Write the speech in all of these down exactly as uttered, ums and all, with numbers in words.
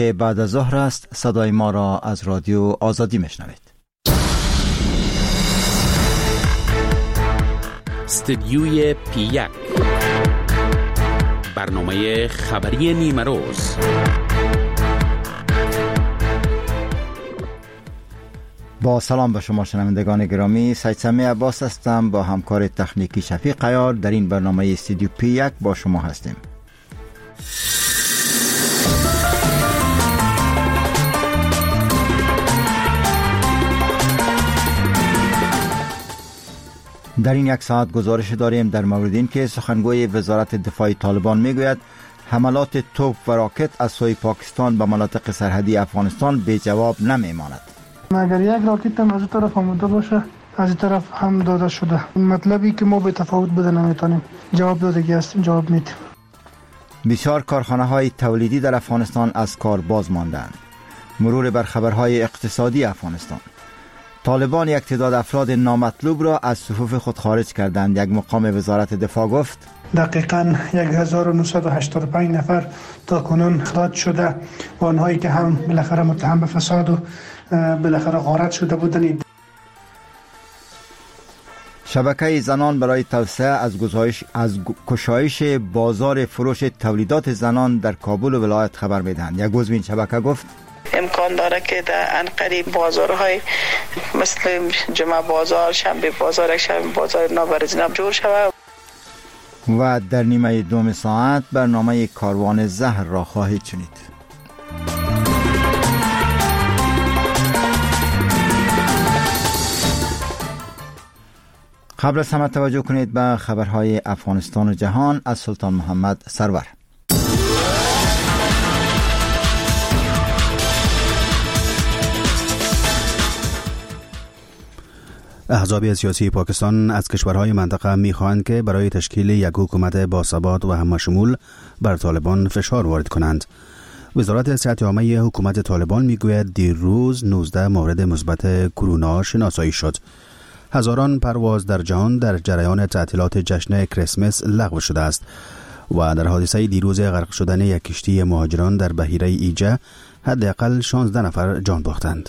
بعد از ظهر است. صدای ما را از رادیو آزادی میشنوید. استدیوی پی یک، برنامه خبری نیمه روز. با سلام به شما شنوندگان گرامی، سید سمی عباس هستم. با همکار تکنیکی شفیق عیار در این برنامه استدیو پی یک با شما هستیم. در این یک ساعت گزارش داریم در مورد این که سخنگوی وزارت دفاع طالبان میگوید حملات توپ و راکت از سوی پاکستان به مناطق سرحدی افغانستان بی جواب نمیماند. اگر یک راکت هم از طرف آمده باشه، از این طرف هم داده شده، مطلبی که ما به تفاوت بده نمیتونیم جواب دادگی هستیم، جواب میدیم. بسیار کارخانه های تولیدی در افغانستان از کار باز ماندند. مرور بر خبرهای اقتصادی افغانستان. طالبان یک تعداد افراد نامطلوب را از صفوف خود خارج کردند. یک مقام وزارت دفاع گفت دقیقاً هزار و نهصد و هشتاد و پنج نفر تا کنون خارج شده و آنهایی که هم بالاخره متهم به فساد و بالاخره غارت شده بودند. شبکه زنان برای توسعه از گزارش از کشایش بازار فروش تولیدات زنان در کابل و ولایت خبر میدهند. یک عضو این شبکه گفت امکان داره که در انقریب بازارهای مثل جمعه بازار، شنبه بازار، شنبه بازار نابرزینم جور شود. و در نیمه دوم ساعت برنامه کاروان زهر را خواهید شنید. قبل از همه توجه کنید به خبرهای افغانستان و جهان از سلطان محمد سرور. احزاب سیاسی پاکستان از کشورهای منطقه می‌خواهند که برای تشکیل یک حکومت باثبات و همه‌شمول بر طالبان فشار وارد کنند. وزارت صحت عامه حکومت طالبان میگوید دیروز نوزده مورد مثبت کرونا شناسایی شد. هزاران پرواز در جهان در جریان تعطیلات جشن کریسمس لغو شده است و در حادثه دیروز غرق شدن یک کشتی مهاجران در بحیره ایجه حداقل شانزده نفر جان باختند.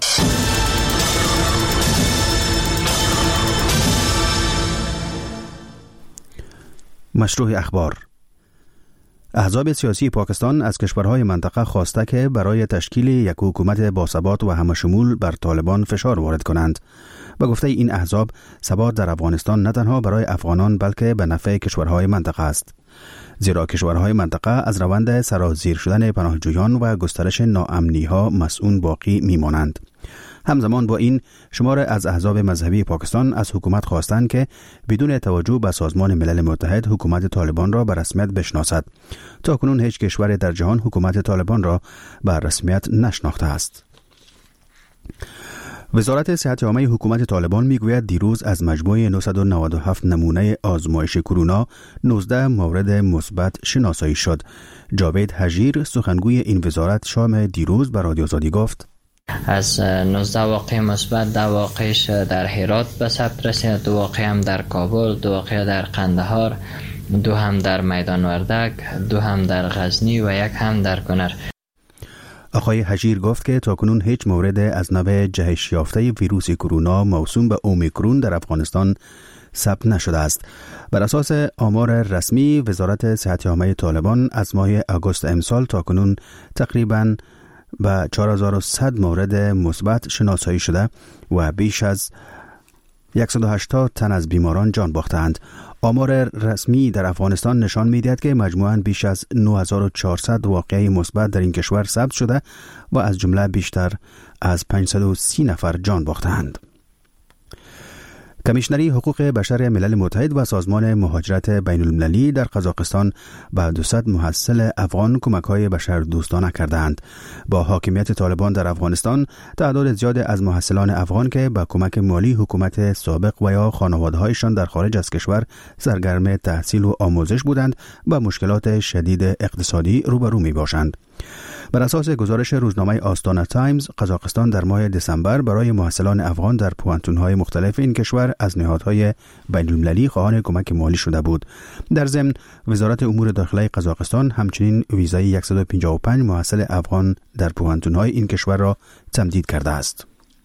مشروع اخبار. احزاب سیاسی پاکستان از کشورهای منطقه خواسته که برای تشکیل یک حکومت باثبات و همه‌شمول بر طالبان فشار وارد کنند. به گفته این احزاب، ثبات در افغانستان نه تنها برای افغانان بلکه به نفع کشورهای منطقه است. زیرا کشورهای منطقه از روند سرازیر شدن پناهجویان و گسترش ناامنی‌ها مسئول باقی می‌مانند. همزمان با این، شمار از احزاب مذهبی پاکستان از حکومت خواستند که بدون توجه به سازمان ملل متحد حکومت طالبان را به رسمیت بشناسد. تا کنون هیچ کشور در جهان حکومت طالبان را به رسمیت نشناخته است. وزارت صحت عامه حکومت طالبان میگوید دیروز از مجموع نهصد و نود و هفت نمونه آزمایش کرونا نوزده مورد مثبت شناسایی شد. جاوید حجیر سخنگوی این وزارت شام دیروز به رادیو آزادی گفت از نوزده واقع مثبت دو واقعش در هرات به ثبت رسید، دو واقع هم در کابل، دو واقع در قندهار، دو هم در میدان وردک، دو هم در غزنی و یک هم در کنر. آقای حجیر گفت که تاکنون هیچ مورد از نوع جهش یافته ویروس کرونا موسوم به اومیکرون در افغانستان ثبت نشده است. بر اساس آمار رسمی وزارت صحت عامه طالبان از ماه آگوست امسال تاکنون تقریباً به چهار هزار و صد مورد مثبت شناسایی شده و بیش از صد و هشتاد تن از بیماران جان باختند. آمار رسمی در افغانستان نشان می‌دهد که مجموعاً بیش از نه هزار و چهارصد واقعه مثبت در این کشور ثبت شده و از جمله بیشتر از پانصد و سی نفر جان باختند. کمیشنری حقوق بشر ملل متحد و سازمان مهاجرت بین المللی در قزاقستان به دویست محصل افغان کمک‌های بشردوستانه کردند. با حاکمیت طالبان در افغانستان، تعداد زیاد از محصلان افغان که با کمک مالی حکومت سابق و یا خانواده‌هایشان در خارج از کشور سرگرم تحصیل و آموزش بودند، با مشکلات شدید اقتصادی روبرو می‌باشند. بر اساس گزارش روزنامه آستانا تایمز، قزاقستان در ماه دسامبر برای محصلان افغان در پوانتون‌های مختلف این کشور از نهادهای بین‌المللی خواهان کمک مالی شده بود. در ضمن وزارت امور داخلی قزاقستان همچنین ویزای صد و پنجاه و پنج محصل افغان در پوانتون‌های این کشور را تمدید کرده است.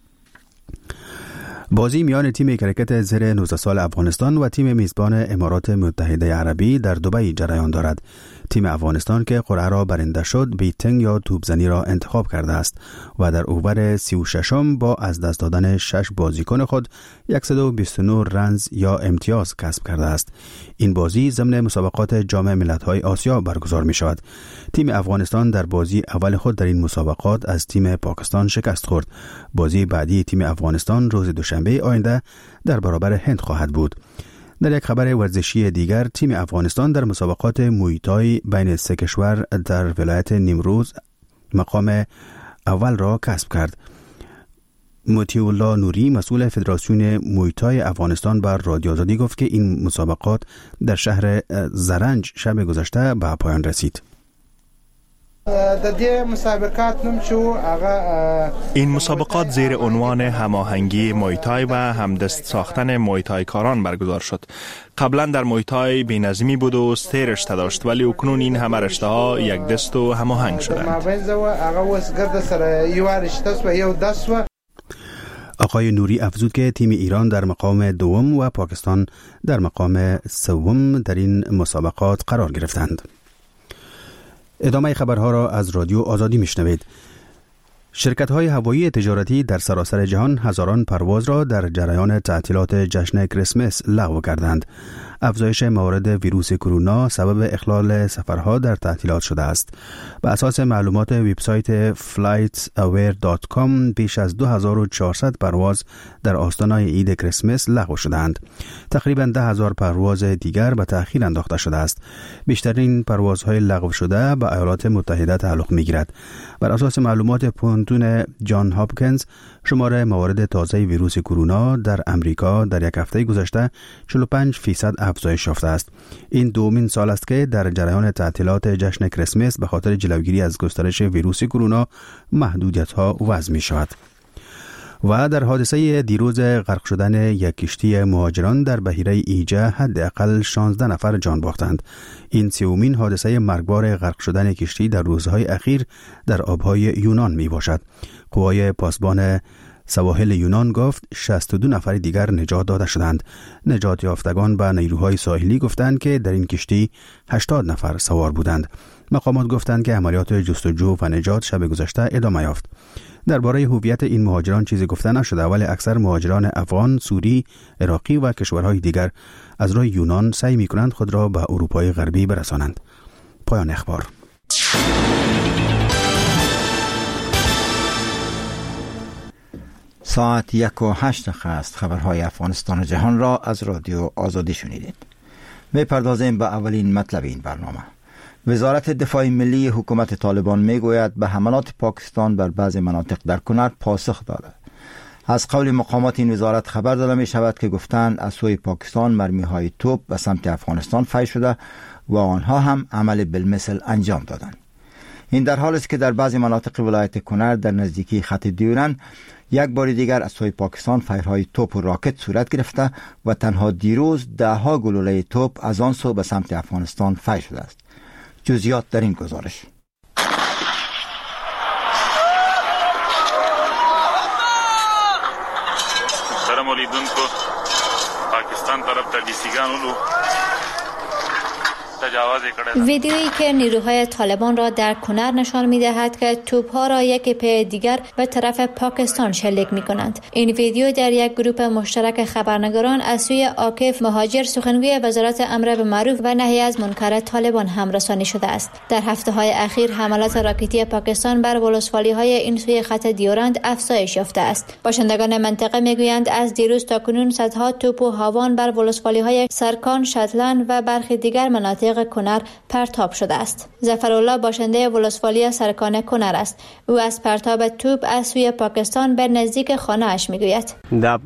بازی میان تیم کرکت زیر نوزده سال افغانستان و تیم میزبان امارات متحده عربی در دبی جریان دارد. تیم افغانستان که قرعه را برنده شد، بیتنگ یا توپزنی را انتخاب کرده است و در اوور سی و ششم با از دست دادن شش بازیکن خود صد و بیست و نه رنز یا امتیاز کسب کرده است. این بازی ضمن مسابقات جام ملت‌های آسیا برگزار می شود. تیم افغانستان در بازی اول خود در این مسابقات از تیم پاکستان شکست خورد. بازی بعدی تیم افغانستان روز دوشنبه آینده در برابر هند خواهد بود. در یک خبر ورزشی دیگر، تیم افغانستان در مسابقات مویتای بین سه کشور در ولایت نیمروز مقام اول را کسب کرد. مطیع الله نوری، مسئول فدراسیون مویتای افغانستان، بر رادیو آزادی گفت که این مسابقات در شهر زرنج شب گذشته به پایان رسید. این مسابقات زیر عنوان هماهنگی مویتای و همدست ساختن مویتای کاران برگزار شد. قبلا در مویتای بی‌نظمی بود و سه رشته داشت، ولی اکنون این همه رشته ها یک دست و هماهنگ شدند. آقای نوری افزود که تیم ایران در مقام دوم و پاکستان در مقام سوم در این مسابقات قرار گرفتند. ادامه خبرها را از رادیو آزادی میشنوید. شرکت‌های هوایی تجارتی در سراسر جهان هزاران پرواز را در جریان تعطیلات جشن کریسمس لغو کردند. افزایش موارد ویروس کرونا سبب اخلال سفرها در تعطیلات شده است. به اساس معلومات وبسایت فلایت اویر دات کام، بیش از دو هزار و چهارصد پرواز در آستانه عید کریسمس لغو شدند. تقریباً ده هزار پرواز دیگر به تأخیر انداخته شده است. بیشترین پروازهای لغو شده به ایالات متحده تعلق می‌گیرد. بر اساس معلومات پونتون جان هاپکینز، شمار موارد تازه ویروس کرونا در امریکا در یک هفته گذشته چهل و پنج فیصد افزایش یافته است. این دومین سال است که در جریان تعطیلات جشن کریسمس به خاطر جلوگیری از گسترش ویروس کرونا محدودیت‌ها وضع می‌شود. و در حادثه دیروز غرق شدن یک کشتی مهاجران در بحیره ایجه حداقل شانزده نفر جان باختند. این سومین حادثه مرگبار غرق شدن کشتی در روزهای اخیر در آبهای یونان می باشد. قوای پاسبان سواحل یونان گفت شصت و دو نفر دیگر نجات داده شدند. نجات یافتگان به نیروهای ساحلی گفتند که در این کشتی هشتاد نفر سوار بودند. مقامات گفتند که عملیات جستجو و نجات شب گذشته ادامه یافت. درباره هویت این مهاجران چیزی گفته نشده، ولی اکثر مهاجران افغان، سوری، عراقی و کشورهای دیگر از راه یونان سعی می‌کنند خود را به اروپای غربی برسانند. پایان اخبار. ساعت یک و هشت دقیقه است. خبرهای افغانستان و جهان را از رادیو آزادی شنیدید. می پردازیم به اولین مطلب این برنامه. وزارت دفاع ملی حکومت طالبان می گوید به حملات پاکستان بر بعضی مناطق در کنر پاسخ داده. از قول مقامات این وزارت خبر داده می شود که گفتند از سوی پاکستان مرمی های توپ به سمت افغانستان فی شده و آنها هم عمل بالمثل انجام دادند. این در حالی است که در بعضی مناطق ولایت کنر در نزدیکی خط دیورند یک بار دیگر از سوی پاکستان فیرهای توپ و راکت صورت گرفته و تنها دیروز ده ها گلوله توپ از آن سو به سمت افغانستان فی شده است. جزئیات در این گزارش. سلام علیکم. پاکستان طرف ته دیسیګانو ویدیویی که نیروهای طالبان را در کنر نشان می‌دهد که توپ‌ها را یک پی دیگر به طرف پاکستان شلیک می‌کنند. این ویدیو در یک گروه مشترک خبرنگاران از سوی عاکف مهاجر، سخنگوی وزارت امر به معروف و نهی از منکر طالبان هم رسانی شده است. در هفته‌های اخیر حملات راکتی پاکستان بر ولسوالی‌های این سوی خط دیورند افزایش یافته است. باشندگان منطقه می‌گویند از دیروز تا کنون صدها توپ و هاوان بر ولسوالی‌های سرکان، شتلند و برخی دیگر مناطق نزدیک کنر پرتاب شده است. ظفرالله باشنده ولسوالی سرکانه کنر است. او از پرتاب توپ از سوی پاکستان به نزدیک خانه اش میگوید.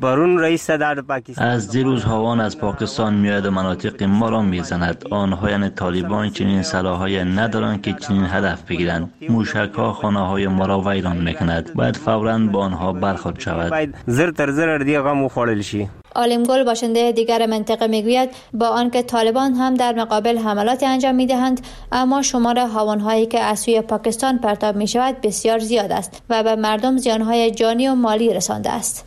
از دیروز هاوان از پاکستان میاد و مناطق ما را میزند. آنها یعنی طالبان چنین سلاح‌های ندارند که چنین هدف بگیرند. موشک‌ها خانه‌های ما را ویران میکند. باید فوراً با آنها برخورد شود. زر تر زر دیگه مخالل شي. عالمگل باشنده دیگر منطقه میگوید با آنکه طالبان هم در مقابل حملات انجام میدهند، اما شمار هاوانهایی که از سوی پاکستان پرتاب می شود بسیار زیاد است و به مردم زیانهای جانی و مالی رسانده است.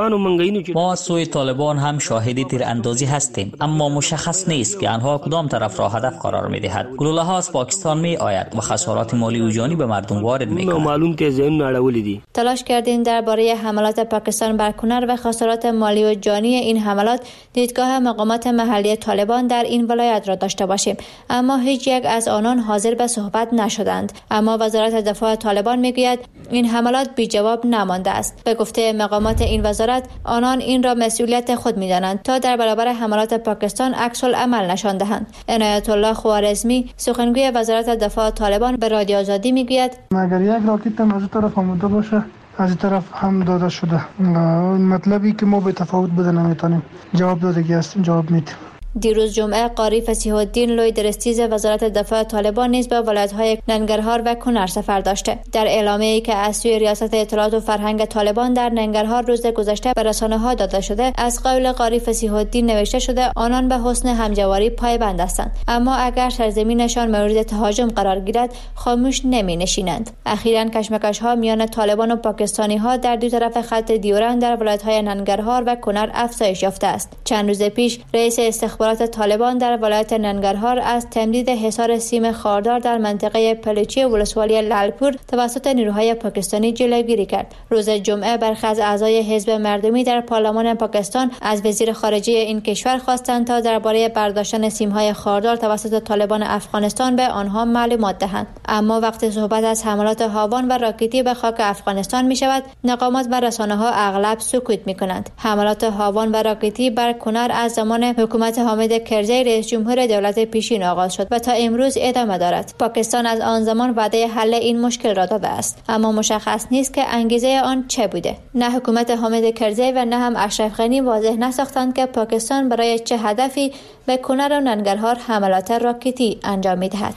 ما از سوی طالبان هم شاهد تیراندازی هستیم، اما مشخص نیست که آنها کدام طرف را هدف قرار می دهد. گلوله ها از پاکستان می آید و خسارات مالی و جانی به مردم وارد می کند. معلوم که ذهن نړولې دي. تلاش کردیم درباره حملات پاکستان بر کنر و خسارات مالی و جانی این حملات دیدگاه مقامات محلی طالبان در این ولایت را داشته باشیم، اما هیچ یک از آنان حاضر به صحبت نشدند. اما وزارت دفاع طالبان میگوید این حملات بی جواب نمانده است. به گفته مقامات این وزارت، آنان این را مسئولیت خود می‌دانند تا در برابر حملات پاکستان عکس العمل نشان دهند. عنایت الله خوارزمی سخنگوی وزارت دفاع طالبان به رادیو آزادی میگوید اگر یک راکت هم از طرف آمده باشه از طرف هم داده شده، مطلبی که ما به تفاوت بده نمیتونیم جواب دادگی هستیم جواب میدیم. دیروز جمعه قاری فصیح الدین لوی درستیز وزارت دفاع طالبان نیز به ولایت‌های ننگرهار و کنر سفر داشته. در اعلامیه‌ای که از سوی ریاست اطلاعات و فرهنگ طالبان در ننگرهار روز گذشته به رسانه‌ها داده شده، از قول قاری فصیح الدین نوشته شده آنان به حسن همجواری پایبند هستند، اما اگر سرزمینشان مورد تهاجم قرار گیرد خاموش نمی‌نشینند. اخیراً کشمکش‌ها میان طالبان و پاکستانی‌ها در دو طرف خط دیورند در ولایت‌های ننگرهار و کنر افزایش یافته است. چند روز پیش رئیس استخبارات طالبان در ولایت ننگرهار از تمدید حصار سیم خاردار در منطقه پلچی ولسوالی لالپور توسط نیروهای پاکستانی جلوگیری کرد. روز جمعه برخی از اعضای حزب مردمی در پارلمان پاکستان از وزیر خارجه این کشور خواستند تا درباره برداشتن سیم‌های خاردار توسط طالبان افغانستان به آنها معلومات دهند. اما وقتی صحبت از حملات هاوان و راکتی به خاک افغانستان می شود، مقامات و رسانه‌ها اغلب سکوت می‌کنند. حملات هاوان و راکتی بر کنر از زمان حکومت حامد کرزی رئیس جمهور دولت پیشین آغاز شد و تا امروز ادامه دارد. پاکستان از آن زمان وعده حل این مشکل را داده است، اما مشخص نیست که انگیزه آن چه بوده. نه حکومت حامد کرزی و نه هم اشرف غنی واضح نساختند که پاکستان برای چه هدفی به کنر و ننگرهار حملات راکتی انجام می‌دهد.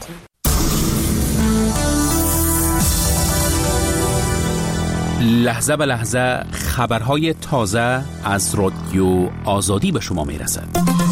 لحظه به لحظه خبرهای تازه از رادیو آزادی به شما میرسد.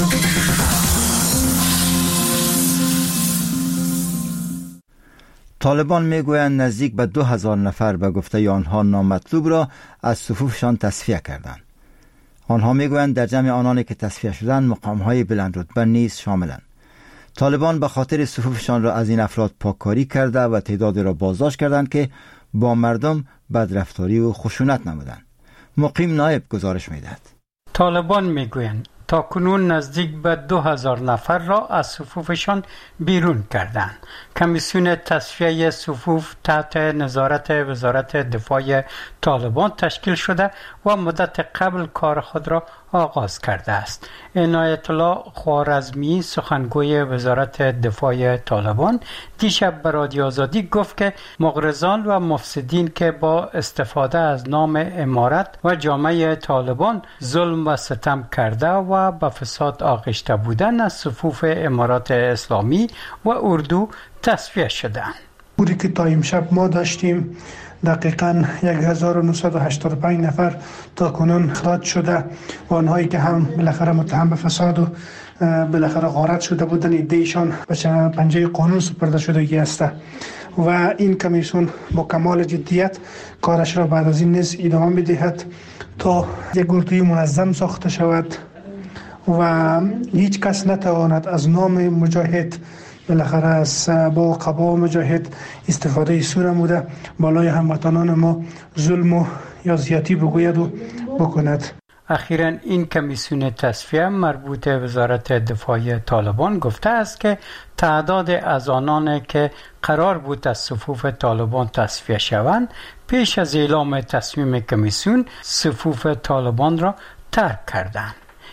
طالبان میگویند نزدیک به دو هزار نفر به گفته آنها نامطلوب را از صفوفشان تصفیه کردند. آنها میگویند در جمع آنانی که تصفیه شدند مقامهای بلند رتبه نیز شاملند. طالبان به خاطر صفوفشان را از این افراد پاککاری کرده و تعداد را بازداشت کردند که با مردم بدرفتاری و خشونت نمودند. مقیم نایب گزارش میدهد. طالبان میگویند تا کنون نزدیک به دو هزار نفر را از صفوفشان بیرون کردند. کمیسیون تصفیه صفوف تحت نظارت وزارت دفاع طالبان تشکیل شده و مدت قبل کار خود را آغاز کرده است. عنایت الله خوارزمی سخنگوی وزارت دفاع طالبان دیشب به رادیو آزادی گفت که مغرضان و مفسدین که با استفاده از نام امارت و جامعه طالبان ظلم و ستم کرده و به فساد آغشته بودند از صفوف امارات اسلامی و اردو تصفیه شدند. بودی که تا امشب ما داشتیم دقیقاً هزار و نهصد و هشتاد و پنج نفر تا کنون خلاص شده و آنهایی که هم بالاخره متهم به فساد و بالاخره غارت شده بودن ایدهشان به پنجه قانون سپرده شدگی است و این کمیسیون با کمال جدیت کارش را بعد از این نیز ادامه می‌دهد تا یک گروه منظم ساخته شود و هیچ کس نتواند از نام مجاهد بالاخره از با قبا مجاهد استفاده سو نموده بالای هموطنان ما ظلم و یا زیاتی بگوید و بکند. اخیراً این کمیسیون تصفیه مربوط به وزارت دفاع طالبان گفته است که تعداد از آنان که قرار بود از صفوف طالبان تصفیه شوند پیش از اعلام تصمیم کمیسیون صفوف طالبان را ترک کردند.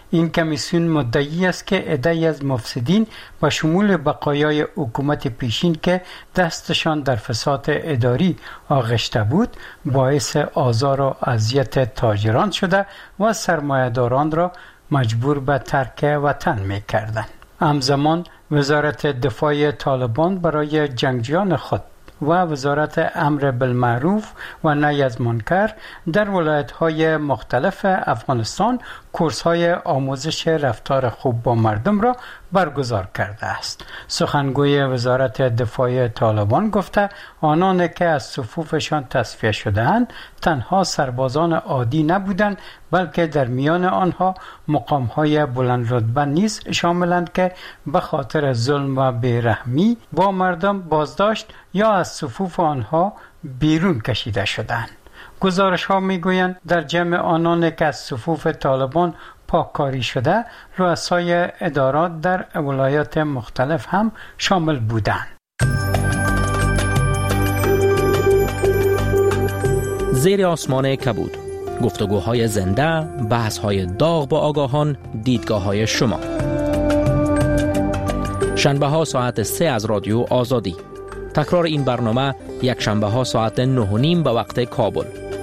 این کمیسیون مدعی است که عده‌ای از مفسدین و شمول بقایای حکومت پیشین که دستشان در فساد اداری آغشته بود باعث آزار و اذیت تاجران شده و سرمایه‌داران را مجبور به ترک وطن می‌کردند. همزمان وزارت دفاع طالبان برای جنگجویان خود و وزارت امر بالمعروف و نهی از منکر در ولایت‌های مختلف افغانستان کورس‌های آموزش رفتار خوب با مردم را برگزار کرده است. سخنگوی وزارت دفاع طالبان گفته آنان که از صفوفشان تصفیه شده‌اند تنها سربازان عادی نبودند بلکه در میان آنها مقام‌های بلند رتبه نیز شاملند که به خاطر ظلم و بیرحمی با مردم بازداشت یا از صفوف آنها بیرون کشیده شدند. گزارش ها می گویند در جمع آنان که از صفوف طالبان پاککاری شده رؤسای ادارات در ولایات مختلف هم شامل بودند. زیر آسمان کبود، گفتگوهای زنده، بحث‌های داغ با آگاهان، دیدگاه‌های شما. شنبه ها ساعت سه از رادیو آزادی. تکرار این برنامه یک شنبه ها ساعت نه و نیم به وقت کابل.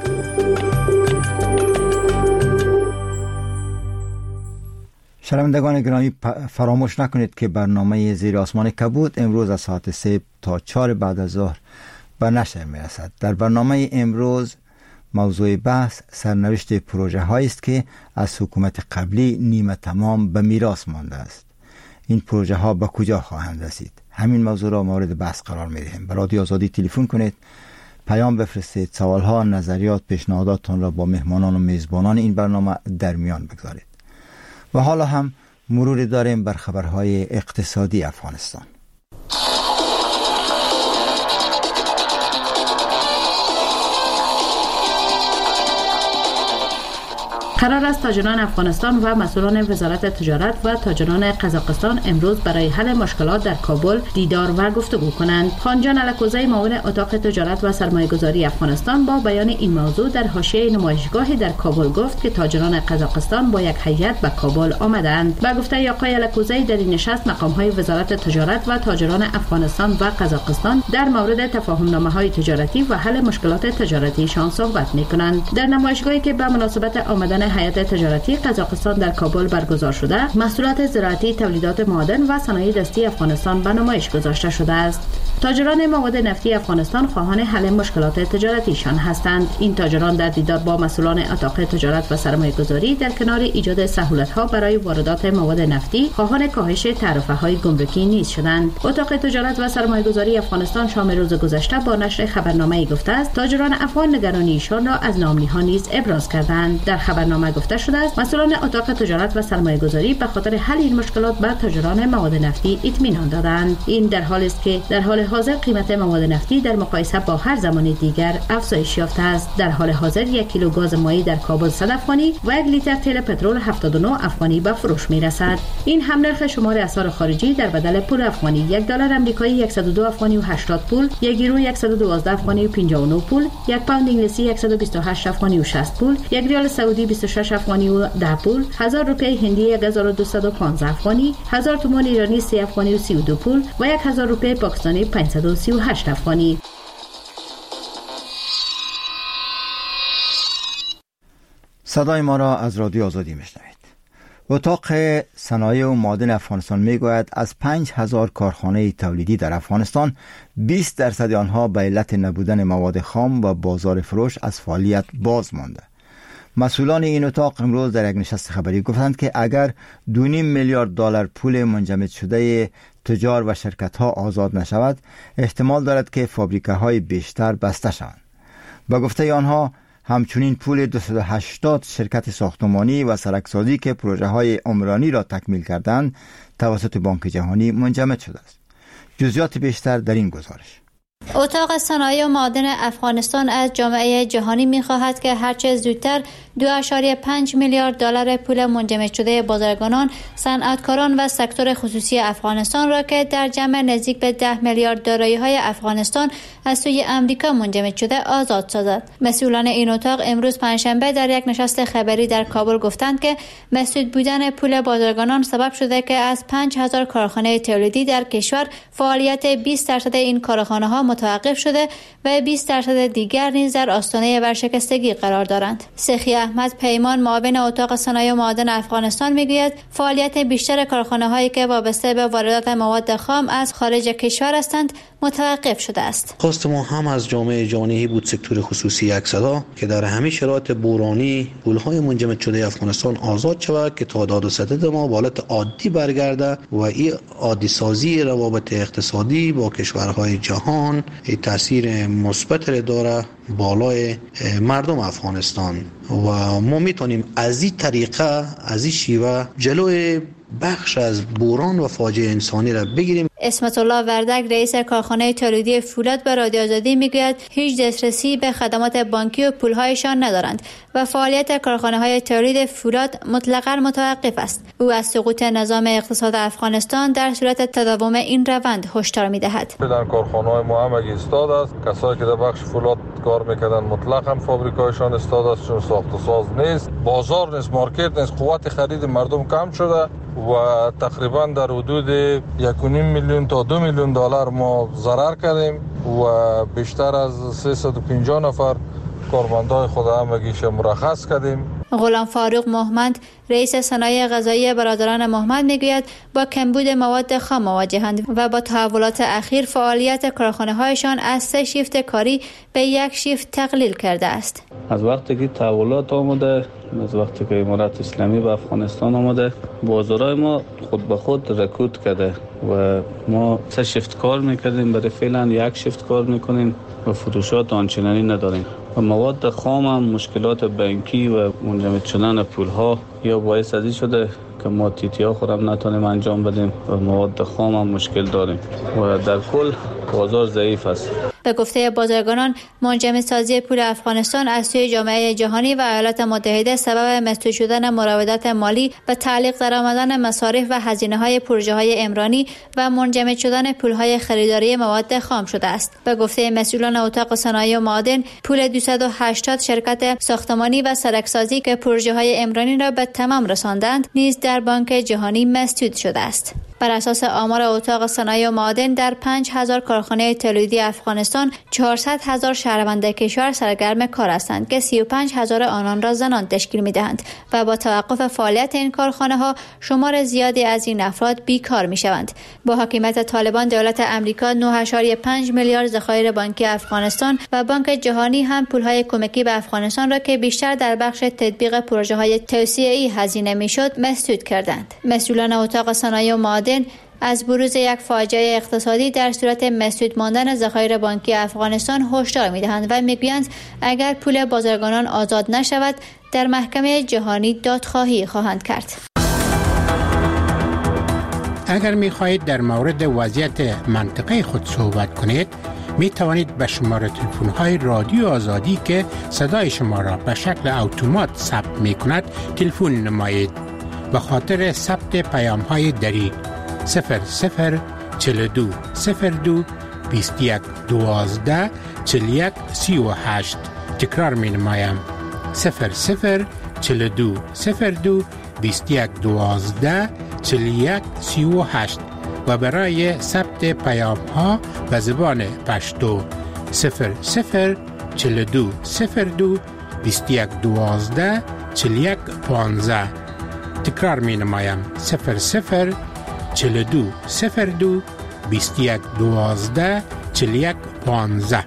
شنوندگان گرامی فراموش نکنید که برنامه زیر آسمان کبود امروز از ساعت سه تا چهار بعد از ظهر به نشر می رسد. در برنامه امروز موضوع بحث سرنوشت پروژه هایی است که از حکومت قبلی نیمه تمام به میراث مانده است. این پروژه ها به کجا خواهند رسید؟ همین موضوع را مورد بحث قرار می دهیم. به رادیو آزادی تلفن کنید، پیام بفرستید، سوال ها، نظریات، پیشنهاداتتان را با مهمانان و میزبانان این برنامه در میان بگذارید. و حالا هم مرور داریم بر خبرهای اقتصادی افغانستان. قرار است تاجران افغانستان و مسئولان وزارت تجارت و تاجران قزاقستان امروز برای حل مشکلات در کابل دیدار و گفتگو کنند. خانجان الکوزی معاون اتاق تجارت و سرمایه‌گذاری افغانستان با بیان این موضوع در حاشیه نمایشگاهی در کابل گفت که تاجران قزاقستان با یک هیئت به کابل آمدند. با گفته آقای الکوزی در این نشست مقام‌های وزارت تجارت و تاجران افغانستان و قزاقستان در مورد تفاهم‌نامه‌های تجارتی و حل مشکلات تجارتیشان صحبت می‌کنند. در نمایشگاهی که به مناسبت آمدن هیئت تجارتی قزاقستان در کابل برگزار شده، محصولات زراعتی، تولیدات معدن و صنایع دستی افغانستان به نمایش گذاشته شده است. تاجران مواد نفتی افغانستان خواهان حل مشکلات تجارتیشان هستند. این تاجران در دیدار با مسئولان اتاق تجارت و سرمایه‌گذاری در کنار ایجاد سهولت‌ها برای واردات مواد نفتی، خواهان کاهش تعرفه‌های گمرکی نیز شدند. اتاق تجارت و سرمایه‌گذاری افغانستان شام روز گذشته با نشر خبرنامه‌ای گفته است تاجران افغان نگرانیشان را از ناامنی‌ها نیز ابراز کردند. در خبرنامه گفته شده است مسئولان اتاق تجارت و سرمایه‌گذاری به خاطر حل این مشکلات به تاجران مواد نفتی اطمینان دادند. این در حالی است که در حال حاضر قیمت مواد نفتی در مقایسه با هر زمان دیگر افزایش یافته است. در حال حاضر یک کیلو گاز مایع در کابل صد افغانی و یک لیتر تیل پترول هفتاد و نه افغانی به فروش می‌رسد. این هم نرخ شمار اسعار خارجی در بدل پول افغانی: یک دلار آمریکایی صد و دو افغانی و هشتاد پول، یک یورو صد و دوازده افغانی و پنجاه و نه پول، یک پوند انگلیسی صد و بیست و هشت افغانی و شصت پول، یک ریال سعودی بیست و شش افغانی و ده پول، هزار روپیه هندی یک هزار و دویست و پانزده افغانی، هزار تومان ایرانی سه افغانی و سی و دو پول و یک هزار روپیه پاکستانی پانصد و سی و هشت افغانی. صدای ما را از رادیو آزادی میشنوید. اتاق صنایع و معادن افغانستان میگوید از پنج هزار کارخانه تولیدی در افغانستان بیست درصد آنها به علت نبودن مواد خام و بازار فروش از فعالیت باز مانده. مسئولان این اتاق امروز در یک نشست خبری گفتند که اگر دو و نیم میلیارد دلار پول منجمد شده تجار و شرکت ها آزاد نشود، احتمال دارد که فابریکه های بیشتر بسته شوند. با گفته آنها همچنین پول دویست و هشتاد شرکت ساختمانی و سرکسازی که پروژه های عمرانی را تکمیل کردند توسط بانک جهانی منجمد شده است. جزئیات بیشتر در این گزارش. اتاق صنایع و معادن افغانستان از جامعه جهانی می‌خواهد که هرچه زودتر دو ممیز پنج میلیارد دلار پول منجمد شده بازرگانان، صنعتکاران و سکتور خصوصی افغانستان را که در جمع نزدیک به ده میلیارد دارایی‌های افغانستان از سوی امریکا منجمد شده آزاد سازد. مسئولان این اتاق امروز پنجشنبه در یک نشست خبری در کابل گفتند که مسدود بودن پول بازرگانان سبب شده که از پنج هزار کارخانه تولیدی در کشور فعالیت بیست درصد این کارخانه‌ها متوقف شده و بیست درصد دیگر نیز در آستانه ورشکستگی قرار دارند. سخی احمد پیمان، معاون اتاق صنایع و معادن افغانستان میگوید فعالیت بیشتر کارخانه‌هایی که وابسته به واردات مواد خام از خارج کشور هستند متوقف شده است. خواست ما هم از جامعه جهانی بود سکتور خصوصی یک صدا که در همه شرایط بحرانی پول‌های منجمد شده افغانستان آزاد شود که تعداد و سدد ما به حالت عادی برگرده و این عادی سازی روابط اقتصادی با کشورهای جهان تاثیر مثبت داره بالای مردم افغانستان و ما میتونیم از این طریقه از این شیوه جلوی بخش از بحران و فاجعه انسانی را بگیریم. اسمت الله وردک، رئیس کارخانه تولیدی فولاد، به رادیو آزادی میگوید هیچ دسترسی به خدمات بانکی و پولهایشان ندارند و فعالیت کارخانه‌های تولید فولاد مطلقاً متوقف است. او از سقوط نظام اقتصاد افغانستان در صورت تداوم این روند هشدار می‌دهد. در کارخانه‌های ما هم ایستاد است. کسایی که در بخش فولاد کار می‌کردن مطلقاً فابریکایشان ایستاد است، چون ساخت و ساز نیست، بازار نیست، مارکت نیست، قوت خرید مردم کم شده و تقریبا در حدود یک و نیم میلیون تا دو میلیون دلار ما ضرر کردیم و بیشتر از سیصد و پنجاه نفر کارمندای خود همگیش مرخص کردیم. غلام فاروق محمد، رئیس صنایع غذایی برادران محمد میگوید با کمبود مواد خام مواجهند و با تحولات اخیر فعالیت کارخانه‌هایشان از سه شیفت کاری به یک شیفت تقلیل کرده است. از وقتی که تحولات آمده، از وقتی که امارت اسلامی به افغانستان آمده، بازارهای ما خود به خود رکود کرده و ما سه شیفت کار میکردیم، برای فعلا یک شیفت کار میکنیم و فروشات آنچنانی نداریم و مواد خام هم مشکلات بانکی و منجمد شدن پولها یا باعث ازی شده که ما تیتیا خودم نتونیم انجام بدیم و مواد خام هم مشکل داریم و در کل بازار ضعیف است. به گفته بازرگانان، منجمدسازی پول افغانستان از سوی جامعه جهانی و ایالات متحده سبب مسدود شدن مراودات مالی و تعلیق در آمدن مصارف و هزینه‌های پروژه‌های عمرانی و منجمد شدن پول‌های خریداری مواد خام شده است. به گفته مسئولان اتاق صنایع و معادن، پول دویست و هشتاد شرکت ساختمانی و سرکسازی که پروژه‌های عمرانی را به تمام رساندند، نیز در بانک جهانی مسدود شده است. بر اساس آمار اتاق صنایع و معادن، در پنج هزار کارخانه تولیدی افغانستان چهارصد هزار شهروند کشور سرگرم کار هستند که سی و پنج هزار آنان را زنان تشکیل می‌دهند و با توقف فعالیت این کارخانه‌ها شمار زیادی از این افراد بیکار می‌شوند. با حکومت طالبان، دولت امریکا نه و پنج میلیارد ذخایر بانکی افغانستان و بانک جهانی هم پول‌های کمکی به افغانستان را که بیشتر در بخش تطبیق پروژه‌های توسعه‌ای هزینه می‌شد مسدود کردند. مسئولان اتاق صنایع و معادن از بروز یک فاجعه اقتصادی در صورت مسدود ماندن ذخایر بانکی افغانستان هشدار می‌دهند و می‌گویند اگر پول بازرگانان آزاد نشود، در محکمه جهانی دادخواهی خواهند کرد. اگر می‌خواهید در مورد وضعیت منطقه خود صحبت کنید، می توانید به شماره تلفن‌های رادیو آزادی که صدای شما را به شکل اتومات ثبت می‌کند تلفن نمایید. به خاطر ثبت پیام‌های دری صفر صفر چهل و دو صفر دو بیست و یک دوازده چهل و یک سی و هشت. تکرار می نمایم صفر صفر چهل و دو صفر دو بیست و یک دوازده چهل و یک سی و هشت و برای ثبت پیام ها به زبان پشتو صفر صفر چهل و دو صفر دو بیست و یک دوازده چهل و یک پانزده. تکرار می نمایم صفر صفر چهل و دو صفر دو بیست و یک دوازده چهل و یک پانزده.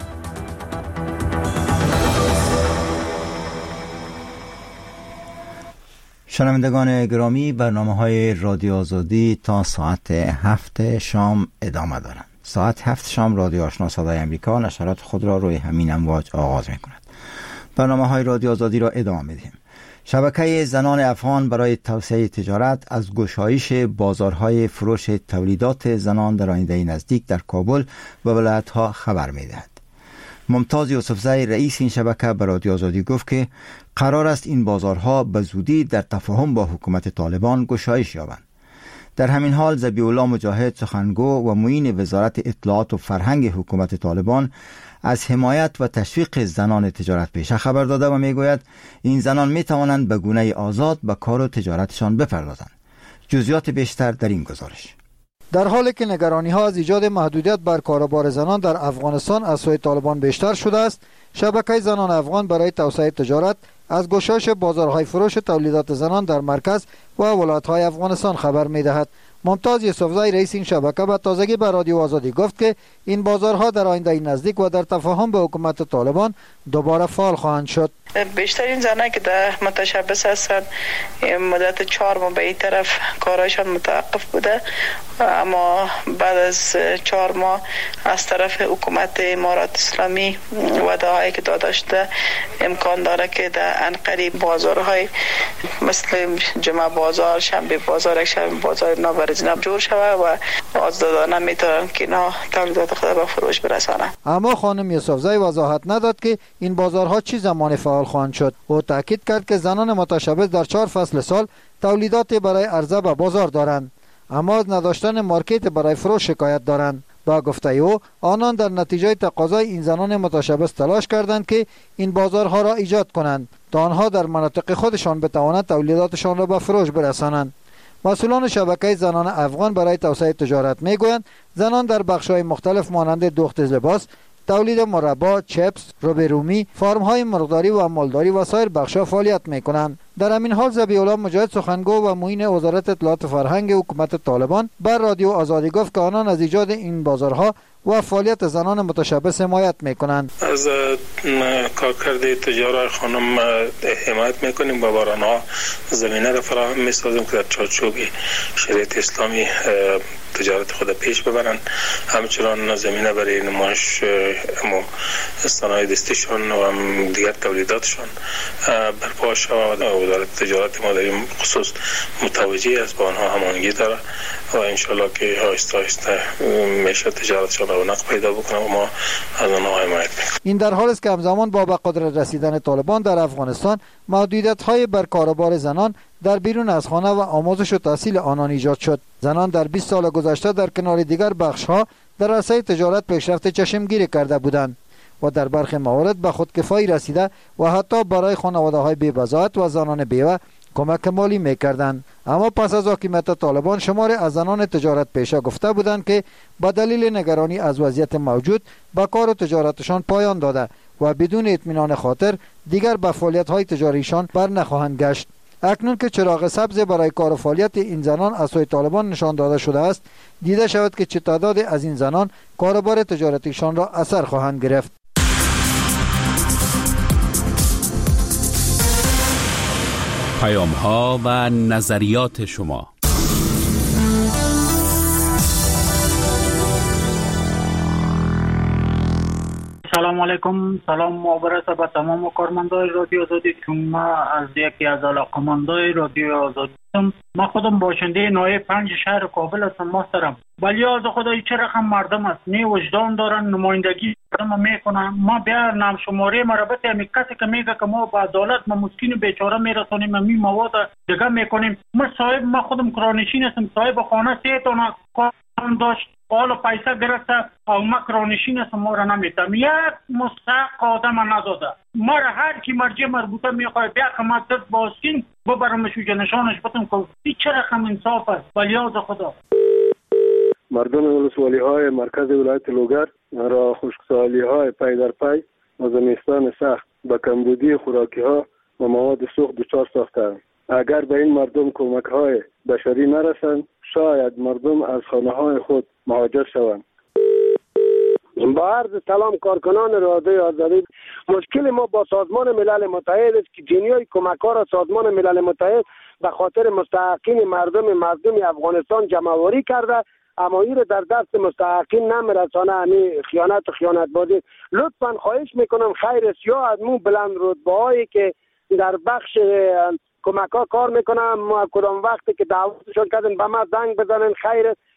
شنوندگان گرامی، برنامه‌های رادیو آزادی تا ساعت هفت شام ادامه دارند. ساعت هفت شام رادیو آشنا صدای امریکا نشرات خود را روی همین امواج آغاز می‌کند. برنامه‌های رادیو آزادی را ادامه می‌دهیم. شبکه زنان افغان برای توسعه تجارت از گشایش بازارهای فروش تولیدات زنان در آینده نزدیک در کابل و ولایت‌ها خبر می‌دهد. ممتاز یوسفزئی رئیس این شبکه به رادیو آزادی گفت که قرار است این بازارها به زودی در تفاهم با حکومت طالبان گشایش یابند. در همین حال ذبیح‌الله مجاهد سخنگو و معین وزارت اطلاعات و فرهنگ حکومت طالبان از حمایت و تشویق زنان تجارت پیشه خبر داده و میگوید این زنان می توانند به گونه آزاد به کار و تجارتشان بپردازند. جزئیات بیشتر در این گزارش. در حالی که نگرانی ها از ایجاد محدودیت بر کاروبار زنان در افغانستان از سوی طالبان بیشتر شده است، شبکه زنان افغان برای توسعه تجارت از گشایش بازارهای فروش تولیدات زنان در مرکز و ولایت‌های افغانستان خبر می‌دهد. ممتاز یوسفزئی رئیس این شبکه به تازگی به رادیو آزادی گفت که این بازارها در آینده نزدیک و در تفاهم به حکومت طالبان دوباره فعال خواهند شد. بیشترین زنان که در متشبث هستند مدت چهار ماه به این طرف کارایشان متوقف بوده، اما بعد از چهار ماه از طرف حکومت امارات اسلامی وعده هایی که داده شده امکان داره که در انقریب بازارهای مثل جمعه بازار، شنبه بازار، شنبه بازار نابرزیناب جور شود و آزادانه میتونن که اینا تولیدات خود به فروش برسانند. اما خانم یوسفزئی وضاحت نداد که این بازارها چی زمان فعال خواهند شد. او تاکید کرد که زنان متشبث در چهار فصل سال تولیدات برای عرضه به بازار دارند، اما از نداشتن مارکت برای فروش شکایت دارند. با گفته او آنان در نتیجه تقاضای این زنان متشبث تلاش کردند که این بازارها را ایجاد کنند تا آنها در مناطق خودشان بتوانند تولیداتشان را به فروش برسانند. مسئولان شبکه زنان افغان برای توسعه تجارت میگویند زنان در بخش‌های مختلف مانند دوخت لباس، تولید مربا، چپس، روبرومی، فارم‌های مرغداری و مالداری و سایر بخش‌ها فعالیت می‌کنند. در همین حال ذبیح‌الله مجاهد سخنگو و معین وزارت اطلاعات و فرهنگ حکومت طالبان بر رادیو آزادی گفت که آنان از ایجاد این بازارها و فعالیت زنان متشبث حمایت می‌کنند. از کارکرد تجارت خانم حمایت می‌کنیم و بر آنها زمینه را فراهم می‌سازیم که در چارچوب شریعت اسلامی تجارت خود پیش ببرند. همچنان زمینه برای نمایش صنایع دستیشان و دیگر تولیداتشان برپا شود و وزارت تجارت ما در این خصوص متوجه است، با آنها هماهنگی داره و انشالله که آهسته آهسته میشه تجارتشان رونق پیدا بکنه و ما از آنها حمایت میکنیم. این در حالی است که همزمان با به قدرت رسیدن طالبان در افغانستان محدودیت‌های بر کاروبار زنان در بیرون از خانه و آموزش و تحصیل آنان ایجاد شد. زنان در بیست سال گذشته در کنار دیگر بخش‌ها در عرصه تجارت پیشرفت چشمگیری کرده بودند و در برخی موارد به خودکفایی رسیده و حتی برای خانواده‌های بی‌بضاعت و زنان بیوه کمک مالی می‌کردند. اما پس از حاکمیت طالبان شماری از زنان تجارت پیشه گفته بودند که به دلیل نگرانی از وضعیت موجود به کار و تجارتشان پایان داده و بدون اطمینان خاطر دیگر به فعالیت‌های تجاریشان بر نخواهند گشت. اکنون که چراغ سبز برای کار و فعالیت این زنان از سوی طالبان نشان داده شده است، دیده شود که چه تعداد از این زنان کاروبار تجارتیشان را اثر خواهند گرفت. پیام ها و نظریات شما. سلام علیکم. سلام مبارک به تمام کارمندان رادیو آزادی که ما از یکی از علاقمندان رادیو آزادی هستم. ما خودم باشنده نایب پنج شهر کابل هستم محترم. ولی از خدای چه رقم مردم است، نه وجدان دارن، نمایندگی مردم میکنن. ما بیا نام شماره مربوطه می کسی که میگه که ما با عدالت ما مسکین بیچاره میرسونیم، می مواد دیگه میکنیم. ما صاحب ما خودم کرانشین هستم، صاحب خانه سه تا کارم داشت، حالا پیسه گرفته او ما کرانشین هستم، ما را نمیتم یک مستحق آدم نداده. ما را هر کی مرجع مربوطه میخواه بیا که ما دست باسکین ببرمش و جنشانش بتم که چه رقم انصاف است. ولی از خدا مردم ولسوالی های مرکز ولایت لوگر را خشکسالی های پی در پی و زمستان سخت به کمبودی خوراکی ها و مواد سوخت دچار ساختند. اگر به این مردم کمک های بشری نرسند شاید مردم از خانه های خود مهاجر شوند. با عرض سلام کارکنان رادیو آزادی، مشکل ما با سازمان ملل متحد است که جنیای کمک ها را سازمان ملل متحد به خاطر مستحقین مردم مردم افغانستان جمع‌آوری کرده، اما این در دست مستحقین نمیرسانه. همین خیانت و خیانت بازی. لطفا خواهش میکنم خیر سیاه از مو بلند رتبه هایی که در بخش کمک ها کار میکنم، ما کدام وقتی که دعوتشون کردن به ما زنگ بزنن خیر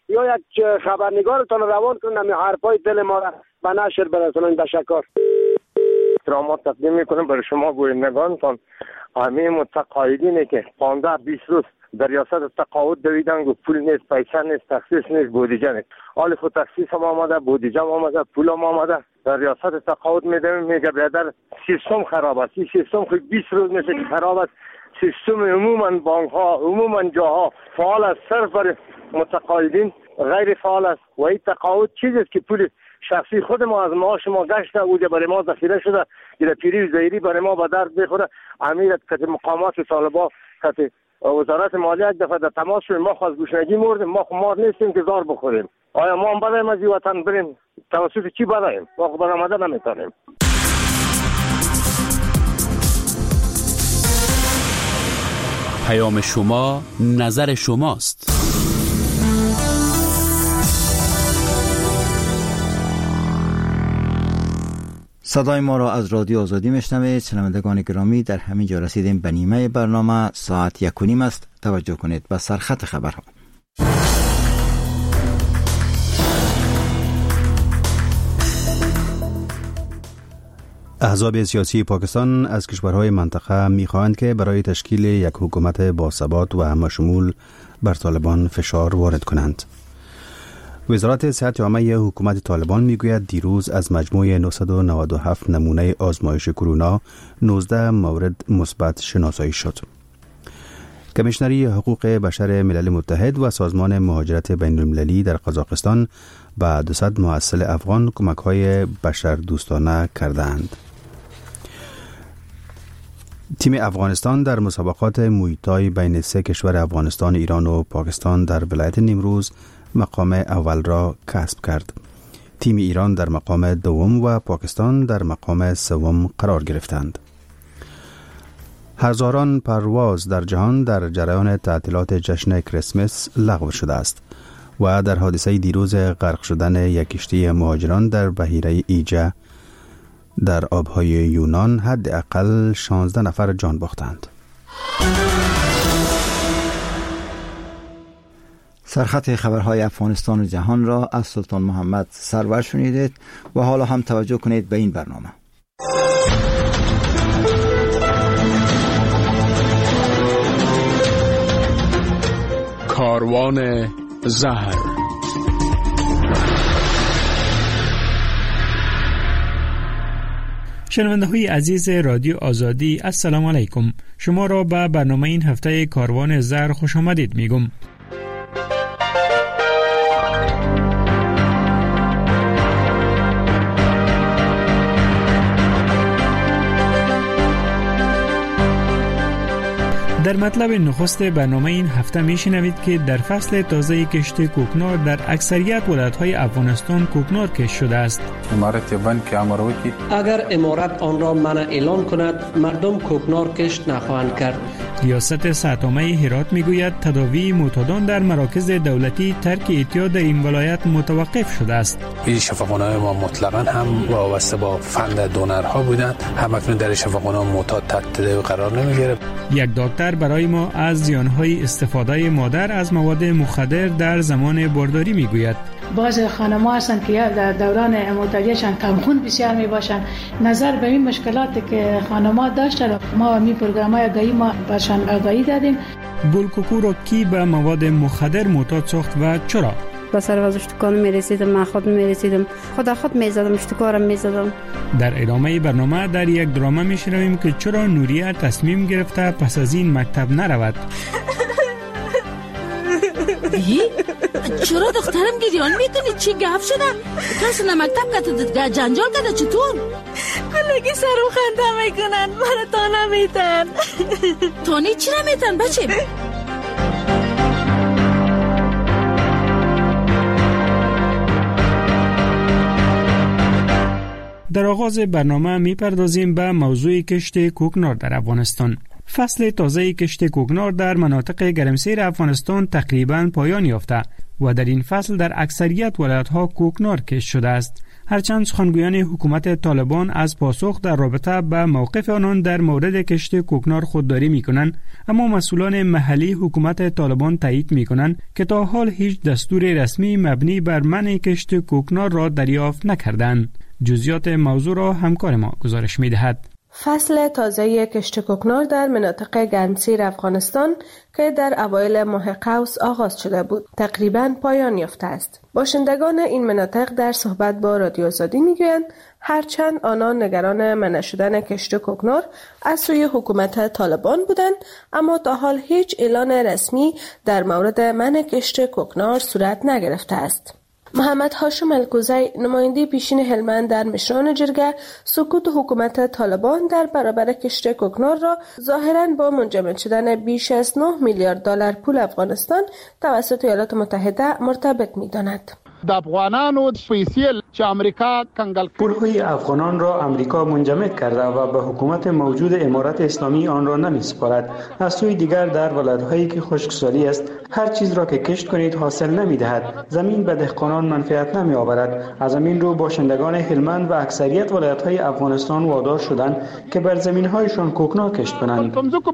یا یک خبرنگارتان روان کنن می حرفای دل ما را به نشر برسونن. تشکر. احترامات تقدیم میکنم برای شما گویندگانتان. همه متقاعدینی که پانزده بیست روز در ریاست تقاعد دویدن و پول نیست، پیسه نیست، تخصیص نیست، بودجه نیست. آلف و تخصیص هم آمده، بودجه هم آمده، پول هم آمده. در ریاست تقاعد میدم میگه بیادر سیستم خراب است. این سیستم خود بیست روز میشه که خراب است. سیستم عموما بانک ها، عموما جاها فعال است، صرف برای متقاعدین غیر فعال است. و این تقاعد چیزی است که پول شخصی خود ما از معاش ما گشته اوجه برای ما ذخیره شده که در پیری و زیری برای ما به درد بخوره. امیر که مقامات طالبا که وزارت مالیه یک دفعه در تماس شدیم، ما خواست گوشنگی موردیم، ما خمار نیستیم که زار بخوریم. آیا ما هم بدهیم از این وطن بریم؟ توسط چی بدهیم؟ ما خود برآمده نمیتونیم. پیام شما، نظر شماست. صدای ما را از رادیو آزادی میشنوید. شنوندگان گرامی، در همین جا رسیدیم به نیمه برنامه. ساعت یک و نیم است. توجه کنید به سرخط خبرها. احزاب سیاسی پاکستان از کشورهای منطقه می‌خواهند که برای تشکیل یک حکومت باثبات و همشمول بر طالبان فشار وارد کنند. وزارت صحت عامه حکومت طالبان میگوید دیروز از مجموع نهصد و نود و هفت نمونه آزمایش کرونا نوزده مورد مثبت شناسایی شد. کمیشنری حقوق بشر ملل متحد و سازمان مهاجرت بین المللی در قزاقستان به دویست محصل افغان کمک‌های بشردوستانه کردند. تیم افغانستان در مسابقات مویتای بین سه کشور افغانستان، ایران و پاکستان در ولایت نیمروز مقام اول را کسب کرد. تیم ایران در مقام دوم و پاکستان در مقام سوم قرار گرفتند. هزاران پرواز در جهان در جریان تعطیلات جشن کریسمس لغو شده است و در حادثه دیروز غرق شدن یک کشتی مهاجران در بحیره ایجه در آبهای یونان حداقل شانزده نفر جان باختند. سرخط خبرهای افغانستان و جهان را از سلطان محمد سرور شنیدید و حالا هم توجه کنید به این برنامه. کاروان زهر. شنونده های عزیز رادیو آزادی، السلام علیکم. شما را به برنامه این هفته کاروان زهر خوش آمدید میگم. در مطلب نخست برنامه این هفته میشنوید که در فصل تازه کشت کوکنار در اکثریت ولایت‌های افغانستان کوکنار کشت شده است. امارت بند که امر وکړي اگر امارت آن را منع اعلان کند مردم کوکنار کشت نخواهند کرد. ریاست صحت عامه هرات میگوید تداوی معتادان در مراکز دولتی ترک اعتیاد در این ولایت متوقف شده است. این شفاخانه‌های ما مطلقاً هم وابسته با فند دونرها بودند، هم اکنون در شفاخانه معتاد تحت تداوی قرار نمی‌گیرد. یک دکتر برای ما از زیانهای استفاده مادر از مواد مخدر در زمان بارداری میگوید. بعض خانم‌ها هستند که در دوران معتادیشان کمخون بسیار میباشند. نظر به این مشکلاتی که خانم‌ها داشتند ما می پروگرام‌های آگاهی ما برشان آگاهی دادیم. بولکوکو را کی به مواد مخدر معتاد ساخت و چرا؟ با سر وز اشتکان می رسیدم، من خود می رسیدم، خدا خود می زدم، اشتکارم می زدم. در ادامه برنامه در یک دراما می شنویم که چرا نوریه تصمیم گرفته پس از این مکتب نرود. بی؟ چرا دخترم گریان میکنی؟ چی گفت شده؟ کسی نمکتب کده جنجال کده چطور؟ کلگی سرم خنده میکنن، من تا نمیتن. تانی چی نمیتن بچه؟ در آغاز برنامه میپردازیم به موضوع کشت کوکنار در افغانستان. فصل تازه کشت کوکنار در مناطق گرمسیر افغانستان تقریباً پایان یافته و در این فصل در اکثریت ولایت‌ها کوکنار کشت شده است. هرچند سخنگویان حکومت طالبان از پاسخ در رابطه به موقف آنان در مورد کشت کوکنار خودداری می‌کنند، اما مسئولان محلی حکومت طالبان تایید می‌کنند که تا حال هیچ دستور رسمی مبنی بر منع کشت کوکنار را دریافت نکردند. جزئیات موضوع را همکار ما گزارش می‌دهد. فصل تازه کشت کوکنار در مناطق گرمسیر افغانستان که در اوایل ماه قوس آغاز شده بود تقریباً پایان یافته است. باشندگان این مناطق در صحبت با رادیو آزادی میگویند هرچند آنان نگران منع شدن کشت کوکنار از سوی حکومت طالبان بودند، اما تا حال هیچ اعلان رسمی در مورد منع کشت کوکنار صورت نگرفته است. محمد هاشم الکوزی، نماینده پیشین هلمند در مشران جرگه، سکوت حکومت طالبان در برابر کشت کوکنار را ظاهراً با منجمد شدن بیش از نه میلیارد دلار پول افغانستان توسط ایالات متحده مرتبط می‌داند. د افغانانو پیسې چې امریکا کنګل پولهای افغانان را امریکا منجمد کرده و به حکومت موجود امارت اسلامی آن را نمی‌سپارد. از سوی دیگر در ولایت‌هایی که خشکسالی است هر چیز را که کشت کنید حاصل نمی‌دهد. زمین به دهقانان منفعت نمی‌آورد. از زمین رو باشندگان هلمند و اکثریت ولایت‌های افغانستان وادار شدند که بر زمین‌هایشان کوکنار کشت کنند.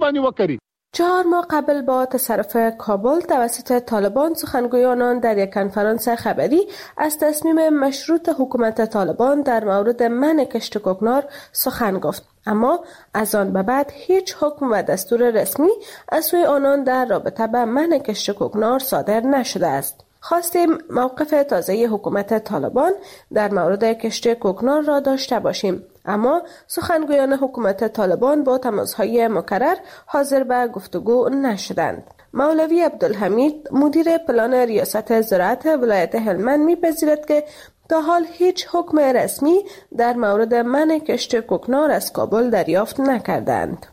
چهار ماه قبل با تصرف کابل توسط طالبان سخنگویان در یک کنفرانس خبری از تصمیم مشروط حکومت طالبان در مورد منع کشت کوکنار سخن گفت، اما از آن به بعد هیچ حکم و دستور رسمی از سوی آنان در رابطه با منع کشت کوکنار صادر نشده است. خواستیم موقف تازه حکومت طالبان در مورد کشت کوکنار را داشته باشیم، اما سخنگویان حکومت طالبان با تماس‌های مکرر حاضر به گفتگو نشدند. مولوی عبدالحمید، مدیر پلان ریاست زراعت ولایت هلمند، می‌پذیرد که تا حال هیچ حکم رسمی در مورد منع کشت کوکنار از کابل دریافت نکردند.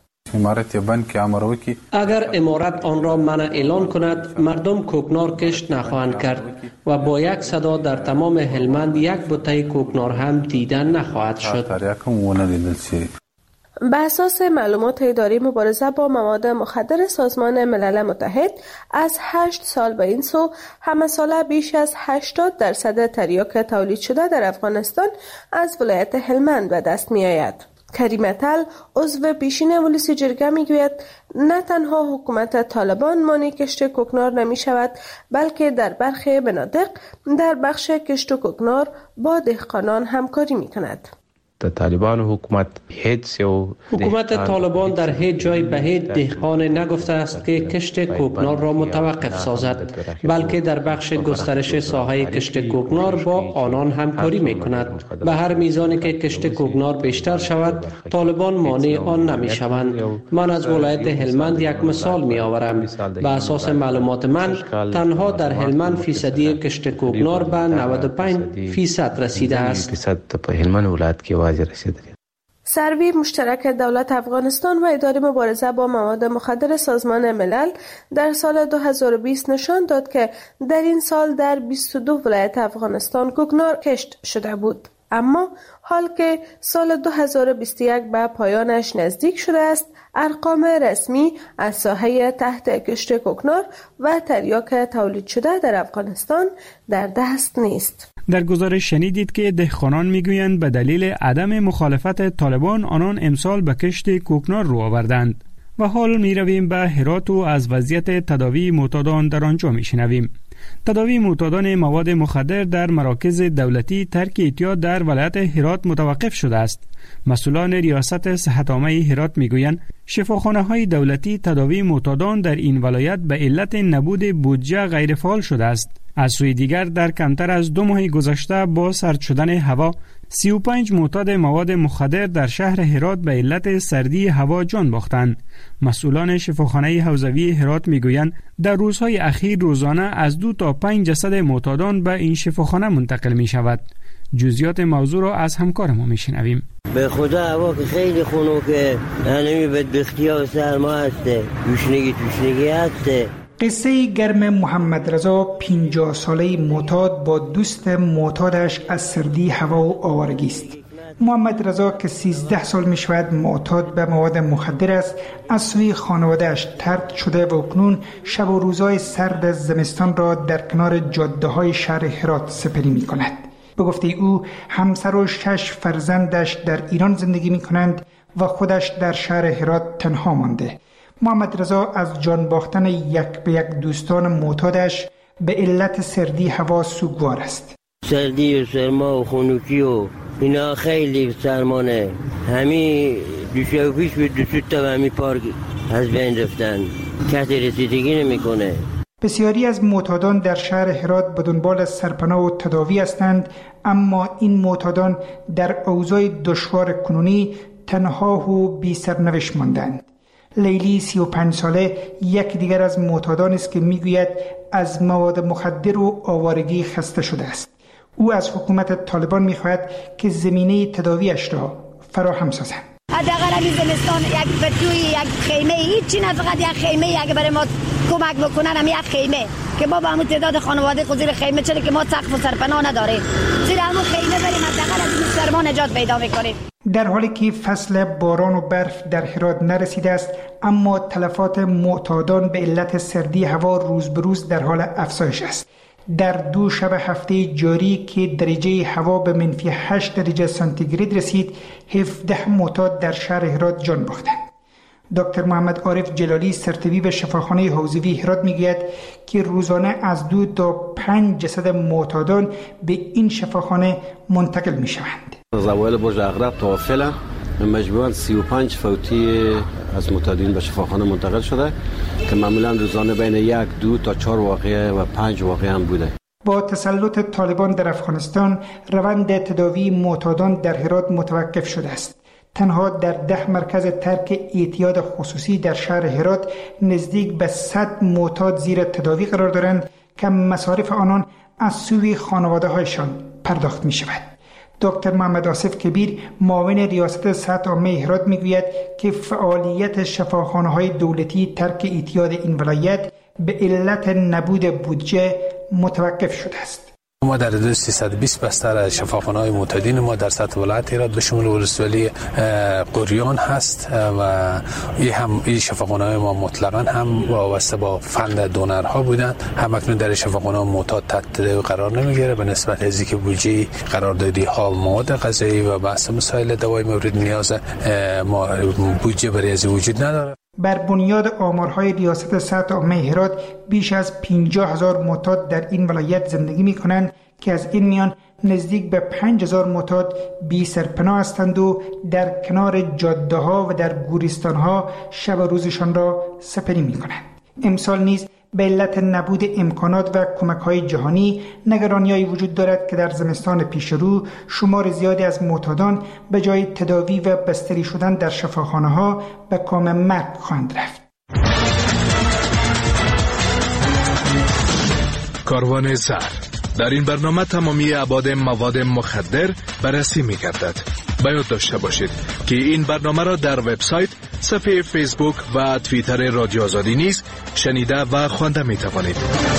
اگر امارت آن را منع اعلان کند، مردم کوکنار کشت نخواهند کرد و با یک صدا در تمام هلمند یک بوته کوکنار هم دیدن نخواهد شد. به اساس معلومات اداره مبارزه با مواد مخدر سازمان ملل متحد، از هشت سال به این سو همه ساله بیش از هشتاد درصد تریاک تولید شده در افغانستان از ولایت هلمند به دست می آید. کریم اتل، عضو پیشین ولسی جرگه، میگوید نه تنها حکومت طالبان مانع کشت کوکنار نمی شود، بلکه در برخی مناطق در بخش کشت کوکنار با دهقانان همکاری می کند. طالبان حکومت هیچ حکومت طالبان در هیچ جای به هیچ دهقان نگفته است که کشت کوکنار را متوقف سازد، بلکه در بخش گسترش ساحه کشت کوکنار با آنان همکاری می کند. به هر میزانی که کشت کوکنار بیشتر شود، طالبان مانع آن نمی شوند. من از ولایت هلمند یک مثال می آورم. به اساس معلومات من، تنها در هلمند فیصدی کشت کوکنار به نود و پنج فیصد رسیده است. سروی مشترک دولت افغانستان و اداره مبارزه با مواد مخدر سازمان ملل در سال دو هزار و بیست نشان داد که در این سال در بیست و دو ولایت افغانستان کوکنار کشت شده بود، اما حال که سال دو هزار و بیست و یک به پایانش نزدیک شده است، ارقام رسمی از ساحه تحت کشت کوکنار و تریاک تولید شده در افغانستان در دست نیست. در گزارش شنیدید که دهقانان میگویند به دلیل عدم مخالفت طالبان آنان امسال به کشت کوکنار رو آوردند. و حال می رویم به هرات و از وضعیت تداوی معتادان در آنجا می شنویم. تداوی معتادان مواد مخدر در مراکز دولتی ترک اعتیاد در ولایت هرات متوقف شده است. مسئولان ریاست صحت عامه هرات میگویند شفاخانه‌های دولتی تداوی معتادان در این ولایت به علت نبود بودجه غیر فعال شده است. از سوی دیگر در کمتر از دو ماه گذشته با سرد شدن هوا سی و پنج معتاد مواد مخدر در شهر هرات به علت سردی هوا جان باختند. مسئولان شفاخانه حوزوی هرات میگویند در روزهای اخیر روزانه از دو تا پنج جسد معتادان به این شفاخانه منتقل می شود. جزئیات موضوع را از همکار ما میشنویم. به خدا هوا که خیلی خنکه، همین بدبختی ها و سرما هسته، گوشنگی توشنگی هسته. قصه گرم محمد رضا پنجاه ساله معتاد با دوست معتادش از سردی هوا و آوارگی است. محمد رضا که سیزده سال می شود معتاد به مواد مخدر است، از سوی خانوادهش طرد شده و اکنون شب و روزهای سرد زمستان را در کنار جاده های شهر هرات سپری می کند. به به گفته او همسر و شش فرزندش در ایران زندگی می کنند و خودش در شهر هرات تنها مانده. محمد رضا از جان باختن یک به یک دوستان معتادش به علت سردی هوا سوگوار است. سردی و سرما و خنوکی و اینا خیلی سرمانه. همین دوشه و پیش به دوست تا همین پارک از بین رفتن. کسی رسیدگی نمی کنه. بسیاری از معتادان در شهر هرات به دنبال سرپناه و تداوی هستند، اما این معتادان در اوضاع دشوار کنونی تنها و بی سرنوشت ماندند. لیلی سی و پنج ساله یک دیگر از معتادان است که میگوید از مواد مخدر و آوارگی خسته شده است. او از حکومت طالبان میخواهد که زمینه تداویش را فراهم سازند. حداقل همین زمستان یک بتوی یک خیمه، هیچی نه، فقط یک خیمه اگه برای ما کمک بکنن، هم یک خیمه که ما با همون تعداد خانواده خود زیر خیمه، چرا که ما سقف و سرپناه نداریم، زیر همون خیمه بریم حداقل از این سرما نجات پیدا میکنیم. در حالی که فصل باران و برف در هرات نرسیده است، اما تلفات معتادان به علت سردی هوا روز به روز در حال افزایش است. در دو شب هفته جاری که درجه هوا به منفی هشت درجه سانتیگراد رسید، هفده معتاد در شهر هرات جان باختند. دکتر محمد عارف جلالی سرطبیب شفاخانه حوزوی هرات میگوید که روزانه از دو تا پنج جسد معتادان به این شفاخانه منتقل میشوند. از اوایل برج عقرب تا فعلا مجموعاً سی و پنج فوتی از معتادین به شفاخانه منتقل شده که معمولاً روزانه بین یک دو تا چهار واقعه و پنج واقعه هم بوده. با تسلط طالبان در افغانستان روند تداوی معتادان در هرات متوقف شده است. تنها در ده مرکز ترک اعتیاد خصوصی در شهر هرات نزدیک به صد معتاد زیر تداوی قرار دارند که مصارف آنان از سوی خانواده هایشان پرداخت می شود. دکتر محمد آصف کبیر معاون ریاست صحت عامه هرات میگوید که فعالیت شفاخانه های دولتی ترک اعتیاد این ولایت به علت نبود بودجه متوقف شده است. ما در حدود سیصد و بیست بستر از شفاخانه‌های معتادین ما در سطح ولایت هرات به شمول ولسوالی قریان هست و این هم این شفاخانه‌های ما مطلقاً هم وابسته با فند دونرها بودند. هم اکنون در شفاخانه معتاد تحت تداوی قرار نمیگیره به نسبت از اینکه بودجه قراردادی ها مواد غذایی و بحث مسائل دوای مورد نیاز ما بودجه برای از وجود نداره. بر بنیاد آمارهای ریاست صحت عامه هرات بیش از پنجاه هزار معتاد در این ولایت زندگی می کنند که از این میان نزدیک به پنج هزار معتاد بی سرپناه هستند و در کنار جاده ها و در گوریستان ها شب و روزشان را سپری می کنند. امسال نیز به علت نبود امکانات و کمک‌های جهانی نگرانی‌هایی وجود دارد که در زمستان پیش رو شمار زیادی از معتادان به جای تداوی و بستری شدن در شفاخانه‌ها به کام مرگ خواهند رفت. کاروان زر در این برنامه تمامی ابعاد مواد مخدر بررسی می‌گردد. باید داشته باشید که این برنامه را در وبسایت، صفحه فیسبوک و توییتر رادیو آزادی نیز شنیده و خوانده می توانید.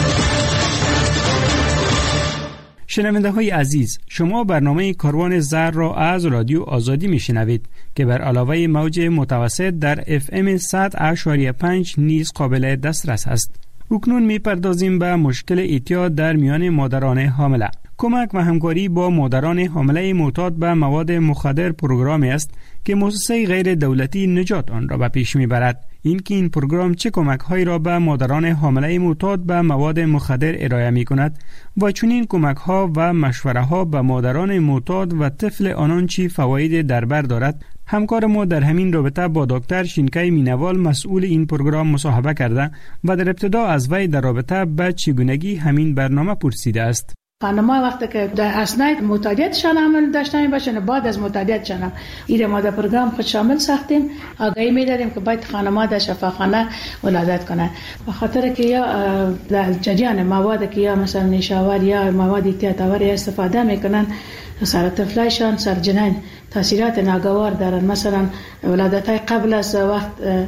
شنونده های عزیز، شما برنامه کاروان زر را از رادیو آزادی می شنوید که بر علاوه موج متوسط در اف ام صد و پنج نیز قابل دسترس است. اکنون می پردازیم به مشکل اعتیاد در میان مادران حامله. کمک و همکاری با مادران حامله معتاد به مواد مخدر پروگرامی است که مؤسسه غیر دولتی نجات آن را به پیش میبرد. این که این پروگرام چه کمک هایی را به مادران حامله معتاد به مواد مخدر ارائه می کند و چنین کمک ها و مشوره ها به مادران معتاد و طفل آنان چی فواید در بر دارد. همکار ما در همین رابطه با دکتر شینکای مینوال مسئول این پروگرام مصاحبه کرده و در ابتدا از وی در رابطه به چگونگی همین برنامه پرسیده است. خانم‌ها وقتی که در اثناء معتادیتشان عمل داشتن باشن، بعد از معتادیتشان این ما در پروگرام خود شامل ساختیم، آگاهی می‌دادیم که باید خانم‌ها در شفاخانه ولادت کنند، به خاطر که یا در جریان مواد که یا مثلا نیشاور یا مواد اعتیادآور استفاده میکنن، سر طفلایشان سر جنین تاثیرات ناگوار دارن. مثلا ولادت های قبل از وقت،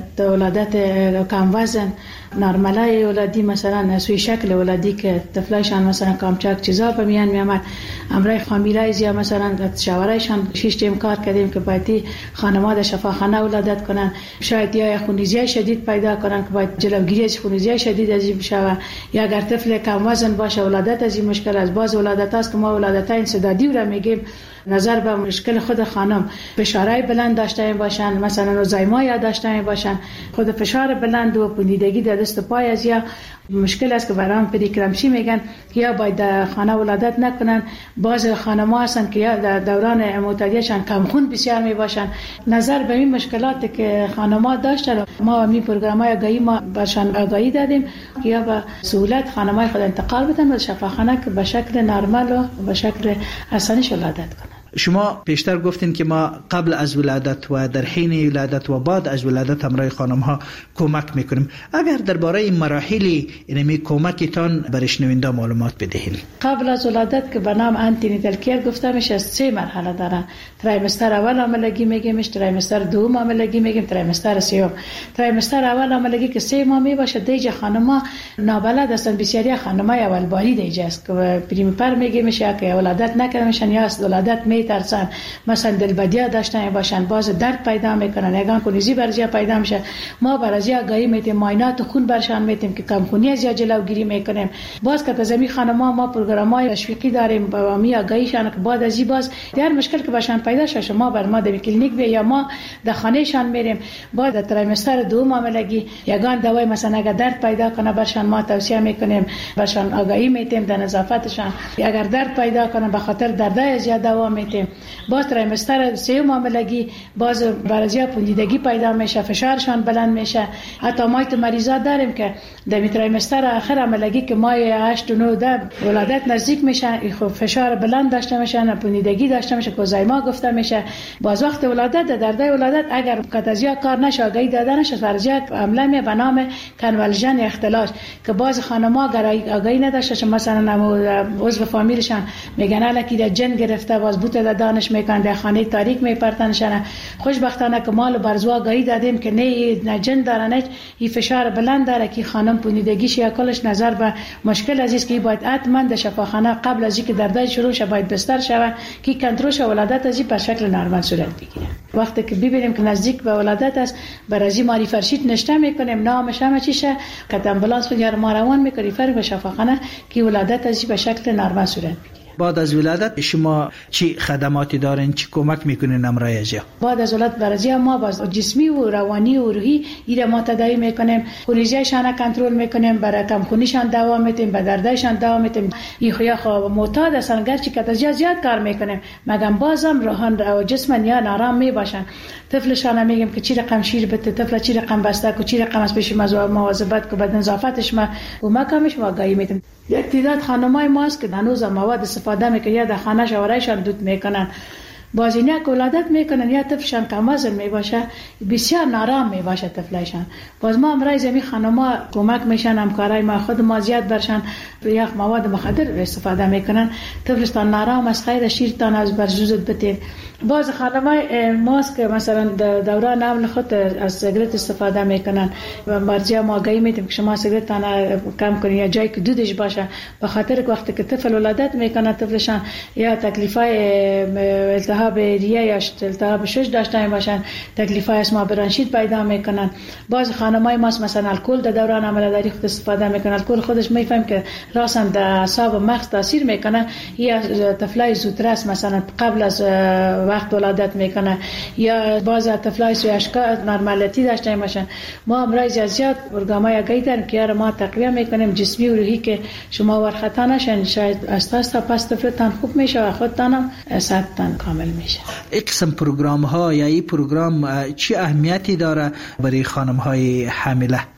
ولادت کم وزن، نارملای ولادی، مثلا سوی شکل ولادی که طفلایشان مثلا کامچاک چیزا به میان میامد، امرای خامیرایز یا مثلا شوهرایشان شش تیم کار کردیم که باید خانواده شفاخانه ولادت کنن، شاید یا خونریزی شدید پیدا کنن که باید جلوگیری از خونریزی شدید از این بشه، یا اگر طفل کم وزن باشه ولادت از این مشکل از باز ولادت است که ما ولادت های انسدادی رو میگیم، نظر به مشکل خود خانم فشارهای بلند داشته باشن، مثلا زایما داشته باشن، خود فشار بلند و پوسیدگی در دست و پای از یا مشکل است که برام پریکرامشی میگن که یا باید در خانه ولادت نکنن. باز خانم‌ها هستن که یا در دوران معتادیشان کم خون بسیار می باشن. نظر به این مشکلاتی که خانم‌ها داشتن ما همین پروگرام‌های آگاهی ما برشان آگاهی دادیم که یا به سهولت خانم‌های خود انتقال بدن به شفاخانه که به شکل نرمال و به شکل آسانش ولادت کنن. شما پیشتر گفتین که ما قبل از ولادت و در حین ولادت و بعد از ولادت همراه خانم ها کمک میکنیم. اگر درباره این مراحل اینمی کمکتان برای شنونده معلومات بدهین. قبل از ولادت که به نام آنتینیتال کیر گفته میشه سه مرحله داره. تریمستر اول حاملگی میگیمش، تریمستر دوم حاملگی میگیم، تریمستر سوم. تریمستر اول حاملگی که سه ماه می باشه دیگه خانم‌ها نابلد هستن، بسیاری خانم‌های اول باری دیگه است که پریمپر میگیمش یا که ولادت نکردنشن یا از ولادت می ترسن، مثلا دلبدیا داشتن باشن، باز درد پیدا میکنن، یگان خونریزی برجا پیدا میشه. ما برای آگاهی میتیم، معاینات خون برشان میتیم که کم خونی از یا جلوگیری میکنیم. باز که تزمی خانم‌ها ما پروگرام‌های تشویقی داریم با می آگاهیشان که بعد از این باز در مشکل که باشن پیدا شه ما بر ما در کلینیک بیا یا ما در خانهشان میریم. بعد در تریمستر دوم حاملگی یگان دوای مثلا اگر درد پیدا کنه برشان ما توصیه میکنیم، برشان آگاهی میتیم در نظافتشان. اگر درد پیدا کنه به خاطر دردای زیاد دوا میتیم. باز تریمستر سوم حاملگی باز برازیا پوسیدگی پیدا میشه، فشارشان بلند میشه. حتی ما تو مریضات داریم که در تریمستر آخر حاملگی که ماه هشت و نه ده ولادت نزدیک میشن، فشار بلند داشته میشن، پوسیدگی داشته میشه، کوزایما گفته میشه. باز وقت ولادت در دردای ولادت اگر کاتازیا کار نشه، آگاهی داده نشه، فرضیت عمله می به نام کنولژن اختلاش که باز خانم‌ها آگاهی نداشته، مثلا عضو فامیلشان میگن الکی در جن گرفته، باز بوت در دانش میکنن، در خانه تاریک میپرتنشن. خوشبختانه که مال برزوا آگاهی دادیم که نه نه جن داره نه این فشار بلند داره که خانم پوسیدگیش یا کلش نظر به مشکل عزیز که باید حتما در شفاخانه قبل از اینکه دردای شروع شه باید بستر شود که کنترل شه، ولادت از این به شکل نرمال صورت بگیره. وقتی که ببینیم که نزدیک به ولادت است برازی ماری فرشید نشته میکنیم، نامش هم چیشه که امبولانس خود یار ما روان میکنی فرق به شفاخانه که ولادت از این به شکل نرمال صورت بگیره. بعد از ولادت شما چی خدماتی دارین، چی کمک میکنین امرای ازیا؟ بعد از ولادت برای ما باز جسمی و روانی و روحی ایره ما تداوی میکنیم، خونریزیشان کنترل میکنیم، برای کم خونیشان دوا میدیم، به دردایشان دوا میدیم. این خویا خو معتاد هستن گرچه که زیاد زیاد کار میکنیم مگم بازم روحان و جسمن یا نارام میباشن. طفلشان میگیم که چی رقم شیر بده، طفل چی رقم بسته کو، چی رقم از پیش مواظبت کو، بدن نظافتش ما و ما کمش واقعی میدیم. یک تعداد خانمای ماست که هنوز مواد استفاده میکنن یا در خانه شوهرایشان دود میکنن، باز اینا که ولادت میکنن یا طفلشان کم وزن میباشه، بسیار نارام میباشه طفلشان. باز ما امرای زمین خانما کمک میشن، همکارای ما خود ما زیاد برشان یا مواد مخدر استفاده میکنن، طفلشان نارام از خیر شیرتان از برجوزت بتین. باز خانمای ماست که مثلا دوران حمل خود از سیگرت استفاده میکنن و مرجع ما آگاهی میدیم که شما سیگرتان کم کنید یا جایی که دودش باشه، به خاطر که وقتی که طفل ولادت میکنه طفلشان یا تکلیفای التهاب ریه یا التهاب شش داشته باشن، تکلیفای اسما برانشید پیدا میکنن. باز خانمای ماست مثلا الکل در دوران حمل داری خود استفاده میکنن، الکل خودش میفهم که راسا در اعصاب و مغز تاثیر میکنه، یا طفلای زودرس مثلا قبل از وقت ولادت میکنه، یا باز طفلای سویشکا نرمالیتی داشته باشن. ما امرای زیاد برنامه‌ای آگاهی داریم که ما تقویه میکنیم جسمی و روحی که شما ورخطا نشن، شاید اساس تا پس طفلتان خوب میشه و خودتان هم صحتتان کامل میشه. این قسم پروگرام ها یا این پروگرام چی اهمیتی داره برای خانم های حامله؟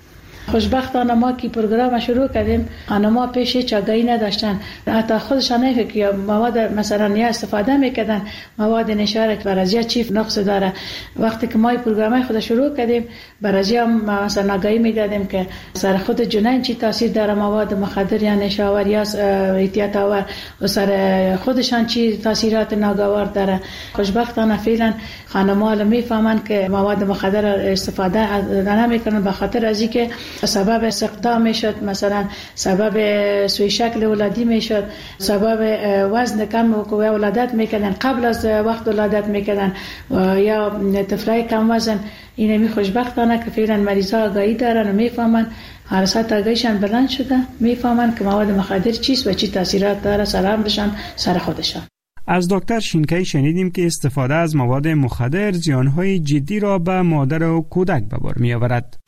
خوشبختانه ما که پروگرام شروع کردیم خانم‌ها پیش هیچ آگاهی نداشتن، حتی خودشان نفکر که مواد مثلا یا استفاده میکردن مواد نشاره که برای چی نقص داره. وقتی که ما پروگرام خود شروع کردیم برای مثلا آگاهی میدادیم که سر خود جنین چی تاثیر داره مواد مخدر یا نشاور یا احتیاط آور و سر خودشان چی تاثیرات ناگوار داره. خوشبختانه فعلا خانم‌ها میفهمن که مواد مخدر استفاده نمیکنن به خاطر از اینکه سبب استقطاع میشد، مثلا سبب سوی شکل ولادی میشد، سبب وزن کم و ولادت میکردن قبل از وقت ولادت میکردن یا طفلای کم وزن. اینه می خوشبختانه که فعلا مریضا آگاهی دارن و میفهمن، حراسات آگاهیشان بلند شده، میفهمن که مواد مخدر چیست و چی تاثیرات داره سر عمرشان سر خودشان. از دکتر شینکی شنیدیم که استفاده از مواد مخدر زیانهای جدی را به مادر و کودک به بار می آورد.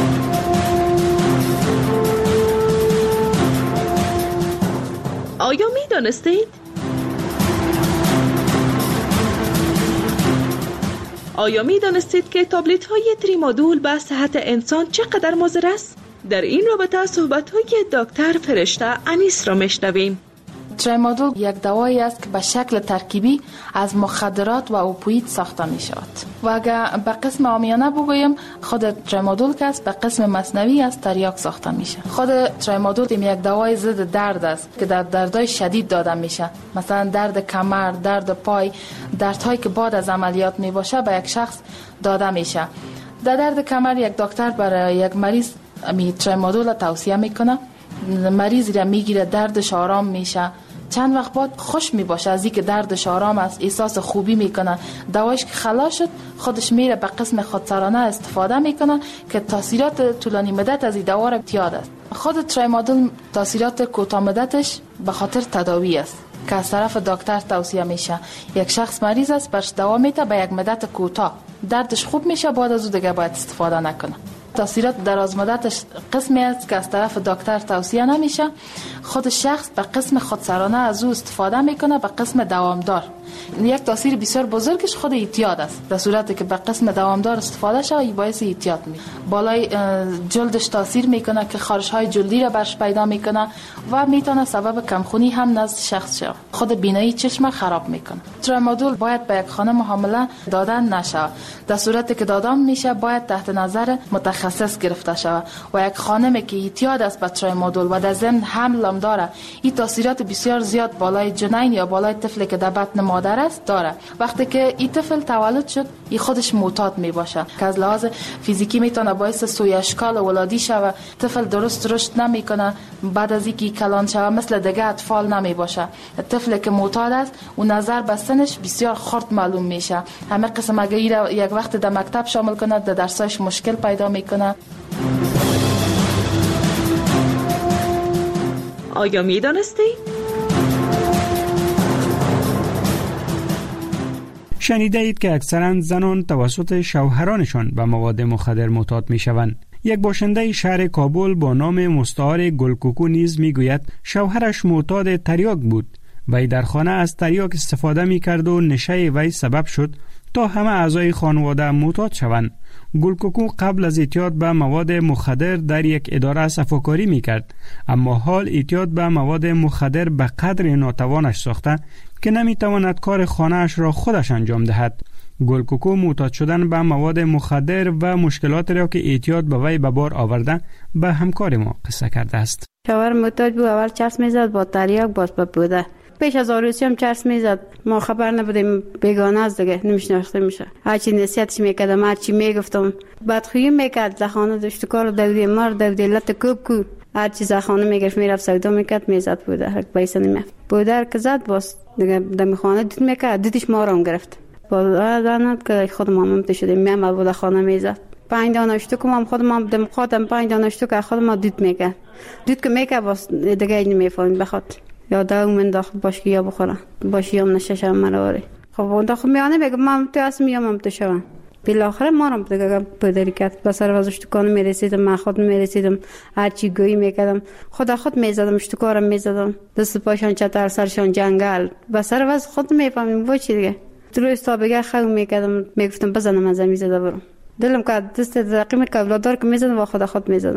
آیا می دانستید؟ آیا می دانستید که تابلت های تریمادول به صحت انسان چقدر مضر است؟ در این رابطه صحبت های دکتر فرشته انیس را میشنویم. تریمادول یک دوایی است که به شکل ترکیبی از مخدرات و اوپیوید ساخته می شود و اگر به قسم عامیانه بگویم خود تریمادول که است به قسم مصنوعی از تریاک ساخته میشه. خود تریمادول یک دوای ضد درد است که در دردهای شدید داده میشه، مثلا درد کمر، درد پای، دردهایی که بعد از عملیات می باشه به یک شخص داده میشه. در درد کمر یک دکتر برای یک مریض می تریمادول توصیه میکنه، مریضی را میگیره، دردش آرام میشه، چند وقت بعد خوش می باشه از اینکه دردش آرام است، احساس خوبی میکنه. دوایش که خلاص شد خودش میره به قسم خودسرانه استفاده میکنه که تاثیرات طولانی مدت از این دوا را زیاد است. خود تریمادول تاثیرات کوتاه مدتش به خاطر تداوی است که از طرف دکتر توصیه میشه. یک شخص مریض است برش دوا میده به یک مدت کوتاه، دردش خوب میشه، بعد از اون دیگه باید استفاده نکنه. تاثیرات دراز مدتش قسمی است که از طرف دکتر توصیه نمیشه. خود شخص به قسم خودسرانه از او استفاده میکنه به قسم دوامدار. یک تاثیر بسیار بزرگش خود اعتیاد است. در صورتی که به قسم دوامدار استفاده شه این باعث اعتیاد میشه. بالای جلدش تاثیر میکنه که خارش های جلدی را برش پیدا میکنه و میتونه سبب کمخونی هم نزد شخص شه. خود بینایی چشم خراب میکنه. تریمادول باید به یک خانم حامله دادن نشه. در صورتی که دادن میشه باید تحت نظر متخصص گرفته شود و یک خانمی که اعتیاد است به تریمادول و در ضمن حمل هم داره این تاثیرات بسیار زیاد بالای جنین یا بالای طفلی که در بطن مادر است داره. وقتی که این طفل تولد شد این خودش معتاد می باشه که از لحاظ فیزیکی میتونه باعث سوی اشکال ولادی شود، طفل درست رشد نمیکنه، بعد از اینکه کلان شود مثل دیگه اطفال نمی باشه. طفلی که معتاد است و نظر به سنش بسیار خرد معلوم میشه. همه قسم اگه یک وقت در مکتب شامل کنه در درسایش مشکل پیدا میکنه. آیا می دانستی؟ شنیده اید که اکثرا زنان توسط شوهرانشان به مواد مخدر معتاد می شوند. یک باشنده شهر کابل با نام مستعار گلکوکو نیز می گوید شوهرش معتاد تریاک بود. وی در خانه از تریاک استفاده می کرد و نشه وی سبب شد تا همه اعضای خانواده معتاد شوند. گلکوکو قبل از اعتیاد به مواد مخدر در یک اداره صفاکاری می کرد، اما حال اعتیاد به مواد مخدر به قدر ناتوانش ساخته که نمی تواند کار خانه‌اش را خودش انجام دهد. گلکوکو معتاد شدن به مواد مخدر و مشکلات را که اعتیاد به وی به بار آورده به همکار ما قصه کرده است. شوهر معتاد بود، اول چرس میزد با تریاک باز به بوده. پیش از عروسی هم چرس میزد، ما خبر نبودیم، بیگانه است دیگه، نمیشناخته میشه. هرچی نصیحتش میکردم، هرچی میگفتم بدخویی میکرد. در خانه داشت کار دودی مار دودی لط کوب کو، هر چیز خانه میگرفت میرفت سودا میکرد میزد بوده هر پیسه نمیفت بوده که زد باز دیگه دم خانه دید میکرد، دیدش ما رو هم گرفت. باز دانم که خود مامم تشدیم میام بوده خانه میزد. پنج دانشتو که ما خودم هم دم خودم پنج دانشتو که خودم ما دید میکرد، دید که میکرد باز دیگه نمیفهمید بخاط یا داو من داخل باش که یا بخورم باشی هم نششم مرواری. خب اون داخل میانه بگم من تو اسم میام هم تو شوم. بالاخره ما رو دیگه پدری کرد. بسر واسه اشتکان میرسیدم، من خود میرسیدم، هر چی گویی میکردم خدا خود میزدم، اشتکارم میزدم، دست پاشان چتر سرشان جنگل. بسر واسه خود میفهمیم و چی دیگه. تو استا بگه خو میکردم، میگفتم بزنم از میزدم برم. دلم که دست دقیق میکرد اولادار که میزدم و خدا خود میزدم.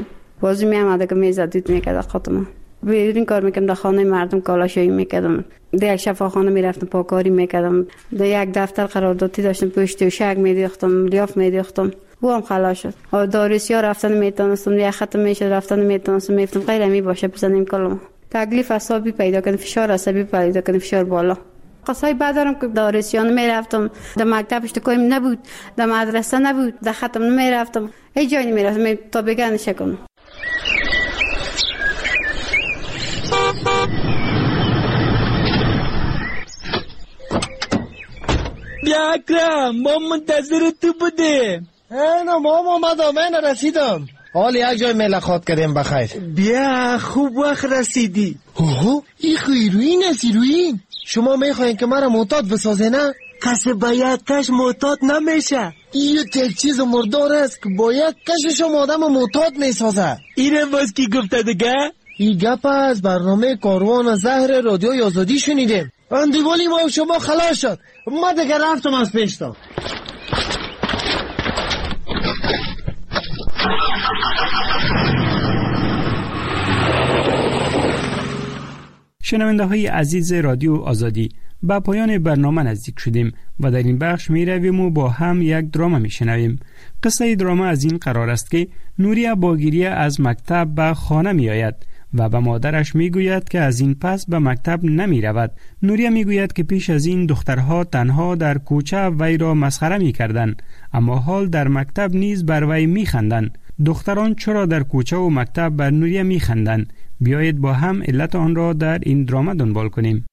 بازی می آمده که میز دود میکرد خاطرم. بیرون کار میکردم در خانه مردم کالاشویی میکردم. در یک شفاخانه میرفتم پاکاری میکردم. در یک دفتر قراردادی داشتم پشت و شگ میدیختم، لیاف میدیختم. او هم خلاص شد. داروسیا رفتن میتونستم، یک خط میشد رفتن میتونستم، میفتم غیر می باشه بزنیم کلم. تکلیف عصبی پیدا کردم، فشار عصبی پیدا کردم، فشار بالا. قصای بعد دارم که داروسیان میرفتم، در مکتبش کویم نبود، در مدرسه نبود، در خطم نمیرفتم، هیچ جایی نمیرفتم تا بگن شکم. بیا اکرم، ما منتظر تو بودیم. نه مام آمدم، من رسیدم. حال یک جای ملاقات کردیم بخیر. بیا خوب وقت رسیدی. اوه این خیروین است ایروین. شما میخواین که مرا معتاد بسازه نه؟ کسی با یک کش معتاد نمیشه. این یک چیز مردار است که با یک کشش هم آدم معتاد میسازه. اینم باز کی گفته دیگه؟ این گپ از برنامه کاروان زهر رادیوی آزادی شنیدیم. اندیوالی ما و شما خلاص شد. ما دیگه رفتم از پیشتا. شنونده های عزیز رادیو آزادی، با پایان برنامه نزدیک شدیم و در این بخش می رویم و با هم یک دراما می شنویم. قصه دراما از این قرار است که نوریا با گریه از مکتب به خانه می آید و به مادرش می گوید که از این پس به مکتب نمی رود. نوریا می گوید که پیش از این دخترها تنها در کوچه وی را مسخره می کردند، اما حال در مکتب نیز بر وی می خندند. دختران چرا در کوچه و مکتب بر نوریا می خندند؟ بیایید با هم علت آن را در این دراما دنبال کنیم.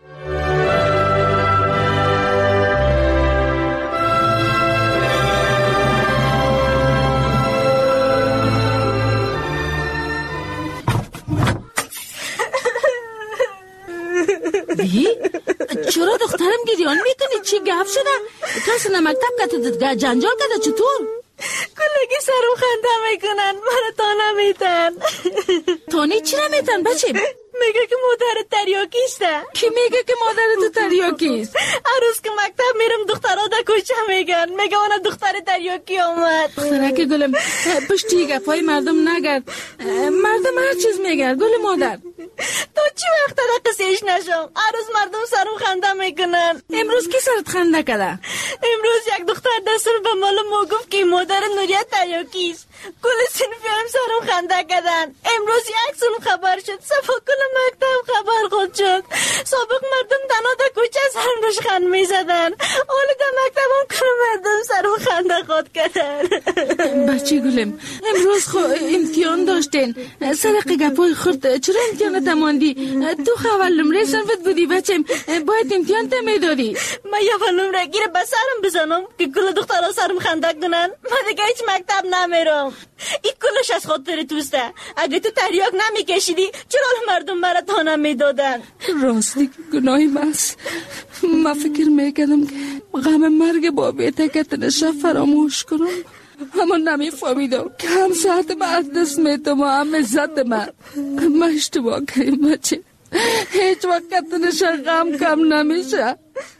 بی؟ چرا دخترم گریان میکنی؟ چی گفت شده؟ کسی نمکتب کتددگاه جنجال کده چطور؟ کلگی سرم خنده میکنن، مرا تا نمیتن. تانی چی نمیتن بچه؟ میگه که مادر تریاکیسته. کی میگه که مادر تو تریاکیست؟ هر روز که مکتب میرم دخترها در کوچه میگن، میگه اون دختر تریاکی آمد. دخترک گلم پشتی گپای مردم نگرد، مردم هر چیز میگن. گل مادر تو چی وقت در قصهش نشم؟ هر روز مردم سرم خنده میکنن. امروز کی سرت خنده کده؟ امروز یک دختر دستور به مال ما گفت که مادر نوریا تریاکیست. کل صنفی هم سرم خنده کردن. امروز یک سون خبر شد، صفا کل مکتب خبر خود شد. سابق مردم دنا در کوچه سرم روش خند میزدن، حالا در مکتب هم کل مردم سرم خنده خود کردن. بچه گلم امروز خو امتحان داشتین، سرق گپای خورد چرا امتحان تماندی؟ تو خواهل نمره صنفت بودی بچم، باید امتحان تمیداری. من یه اول نمره گیره بسرم بزنم که کل دخترها سرم خنده کنن. من دیگه هیچ مکتب نمیرم. این کلش از خاطر توسته. اگه تو تریاک نمیکشیدی چرا مردم مرا تا نمیدادن؟ راستی گناهی ماست. من فکر میکردم که غم مرگ بابیته که تنشه فراموش کنم، اما نمیفهمیدم که هم ساعت من از دست میتم و هم عزت من. من اشتباه کردم بچه، هیچ وقت تنشه غم کم نمیشه.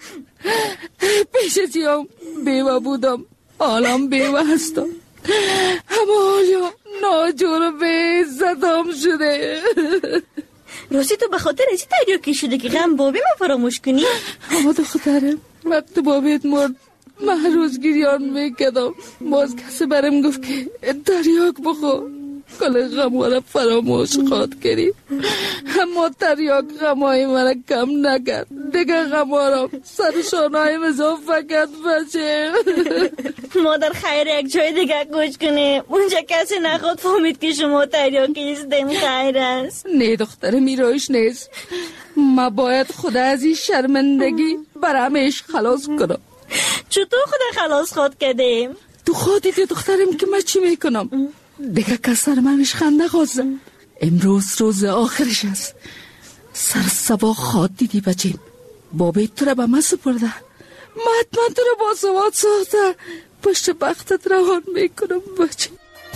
پیش ازیم بیوه بودم، حالم بیوه هستم، اما حالا ناجور و به عزتم شده. راستی تو به خاطر ایسی تریاکی شده که غم بابی ما فراموش کنی؟ اما دخترم وقت بابیت مرد من هر روز گریان میکدم، باز کسی برم گفت که تریاک بخور کل غمارا فراموش خواد کردی، اما تریاک غمای مرا کم نکرد. دیگه غمارم سرشانهای مزا فقط بچه. مادر خیر یک جای دیگه گوش کنه، اونجا کسی نخواد فهمید که شما تریاکیستیم. خیر است. نه دخترم ایرایش نیست، ما باید خدا از این شرمندگی برامش خلاص کنم. چطور خدا خلاص خواد کردیم؟ تو خودی دی دخترم که من چی میکنم؟ دیگه کسر منش خنده خواسته. امروز روز آخرش است. سر سبا خواد دیدی بچیم، بابی تو را به من سپرده، من حتما تو را با سواد ساخته پشت بختت روان میکنم بچه.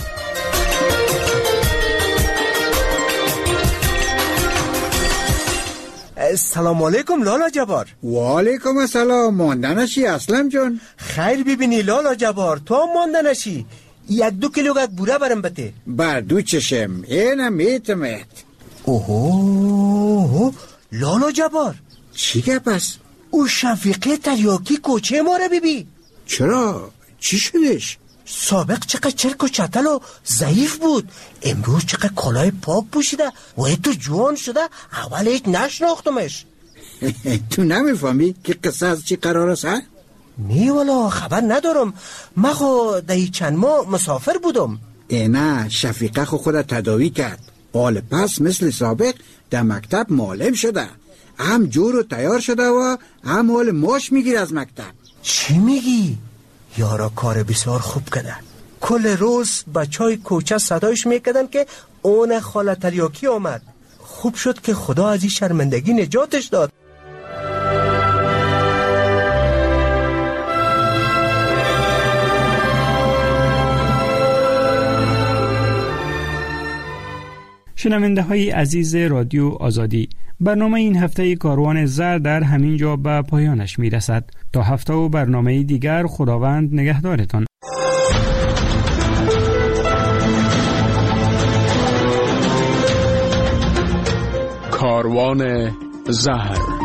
سلام علیکم لالا جبار. و علیکم السلام. مانده نشی اسلم جان؟ خیر ببینی لالا جبار، تو هم مانده نشی. یک دو کیلو یک بوره برم بته. بر دو چشم اینم میتمت. اوه لالا جبار چی گپ است؟ او شفیقه تریاکی کوچه ما رو ببی. چرا؟ چی شدش؟ سابق چقدر چرک و چتل و ضعیف بود، امروز چقدر کلاه پاک پوشیده و تو جوان شده. اول هیچ نشناختمش. تو نمیفهمی که قصه از چی قرار است؟ نه والا خبر ندارم. من خو دهی چند ماه مسافر بودم. نه شفیقه خو خود تداوی کرد، حال پس مثل سابق در مکتب معلم شده، هم جور و تیار شده و هم حال ماش میگیر از مکتب. چی میگی؟ یارا کار بسیار خوب کده. کل روز بچهای کوچه صدایش میکدن که اون خاله تریاکی آمد. خوب شد که خدا از این شرمندگی نجاتش داد. شنونده های عزیز رادیو آزادی، برنامه این هفته کاروان زر در همین جا به پایانش می رسد. تا هفته و برنامه دیگر خداوند نگهدارتان. کاروان زر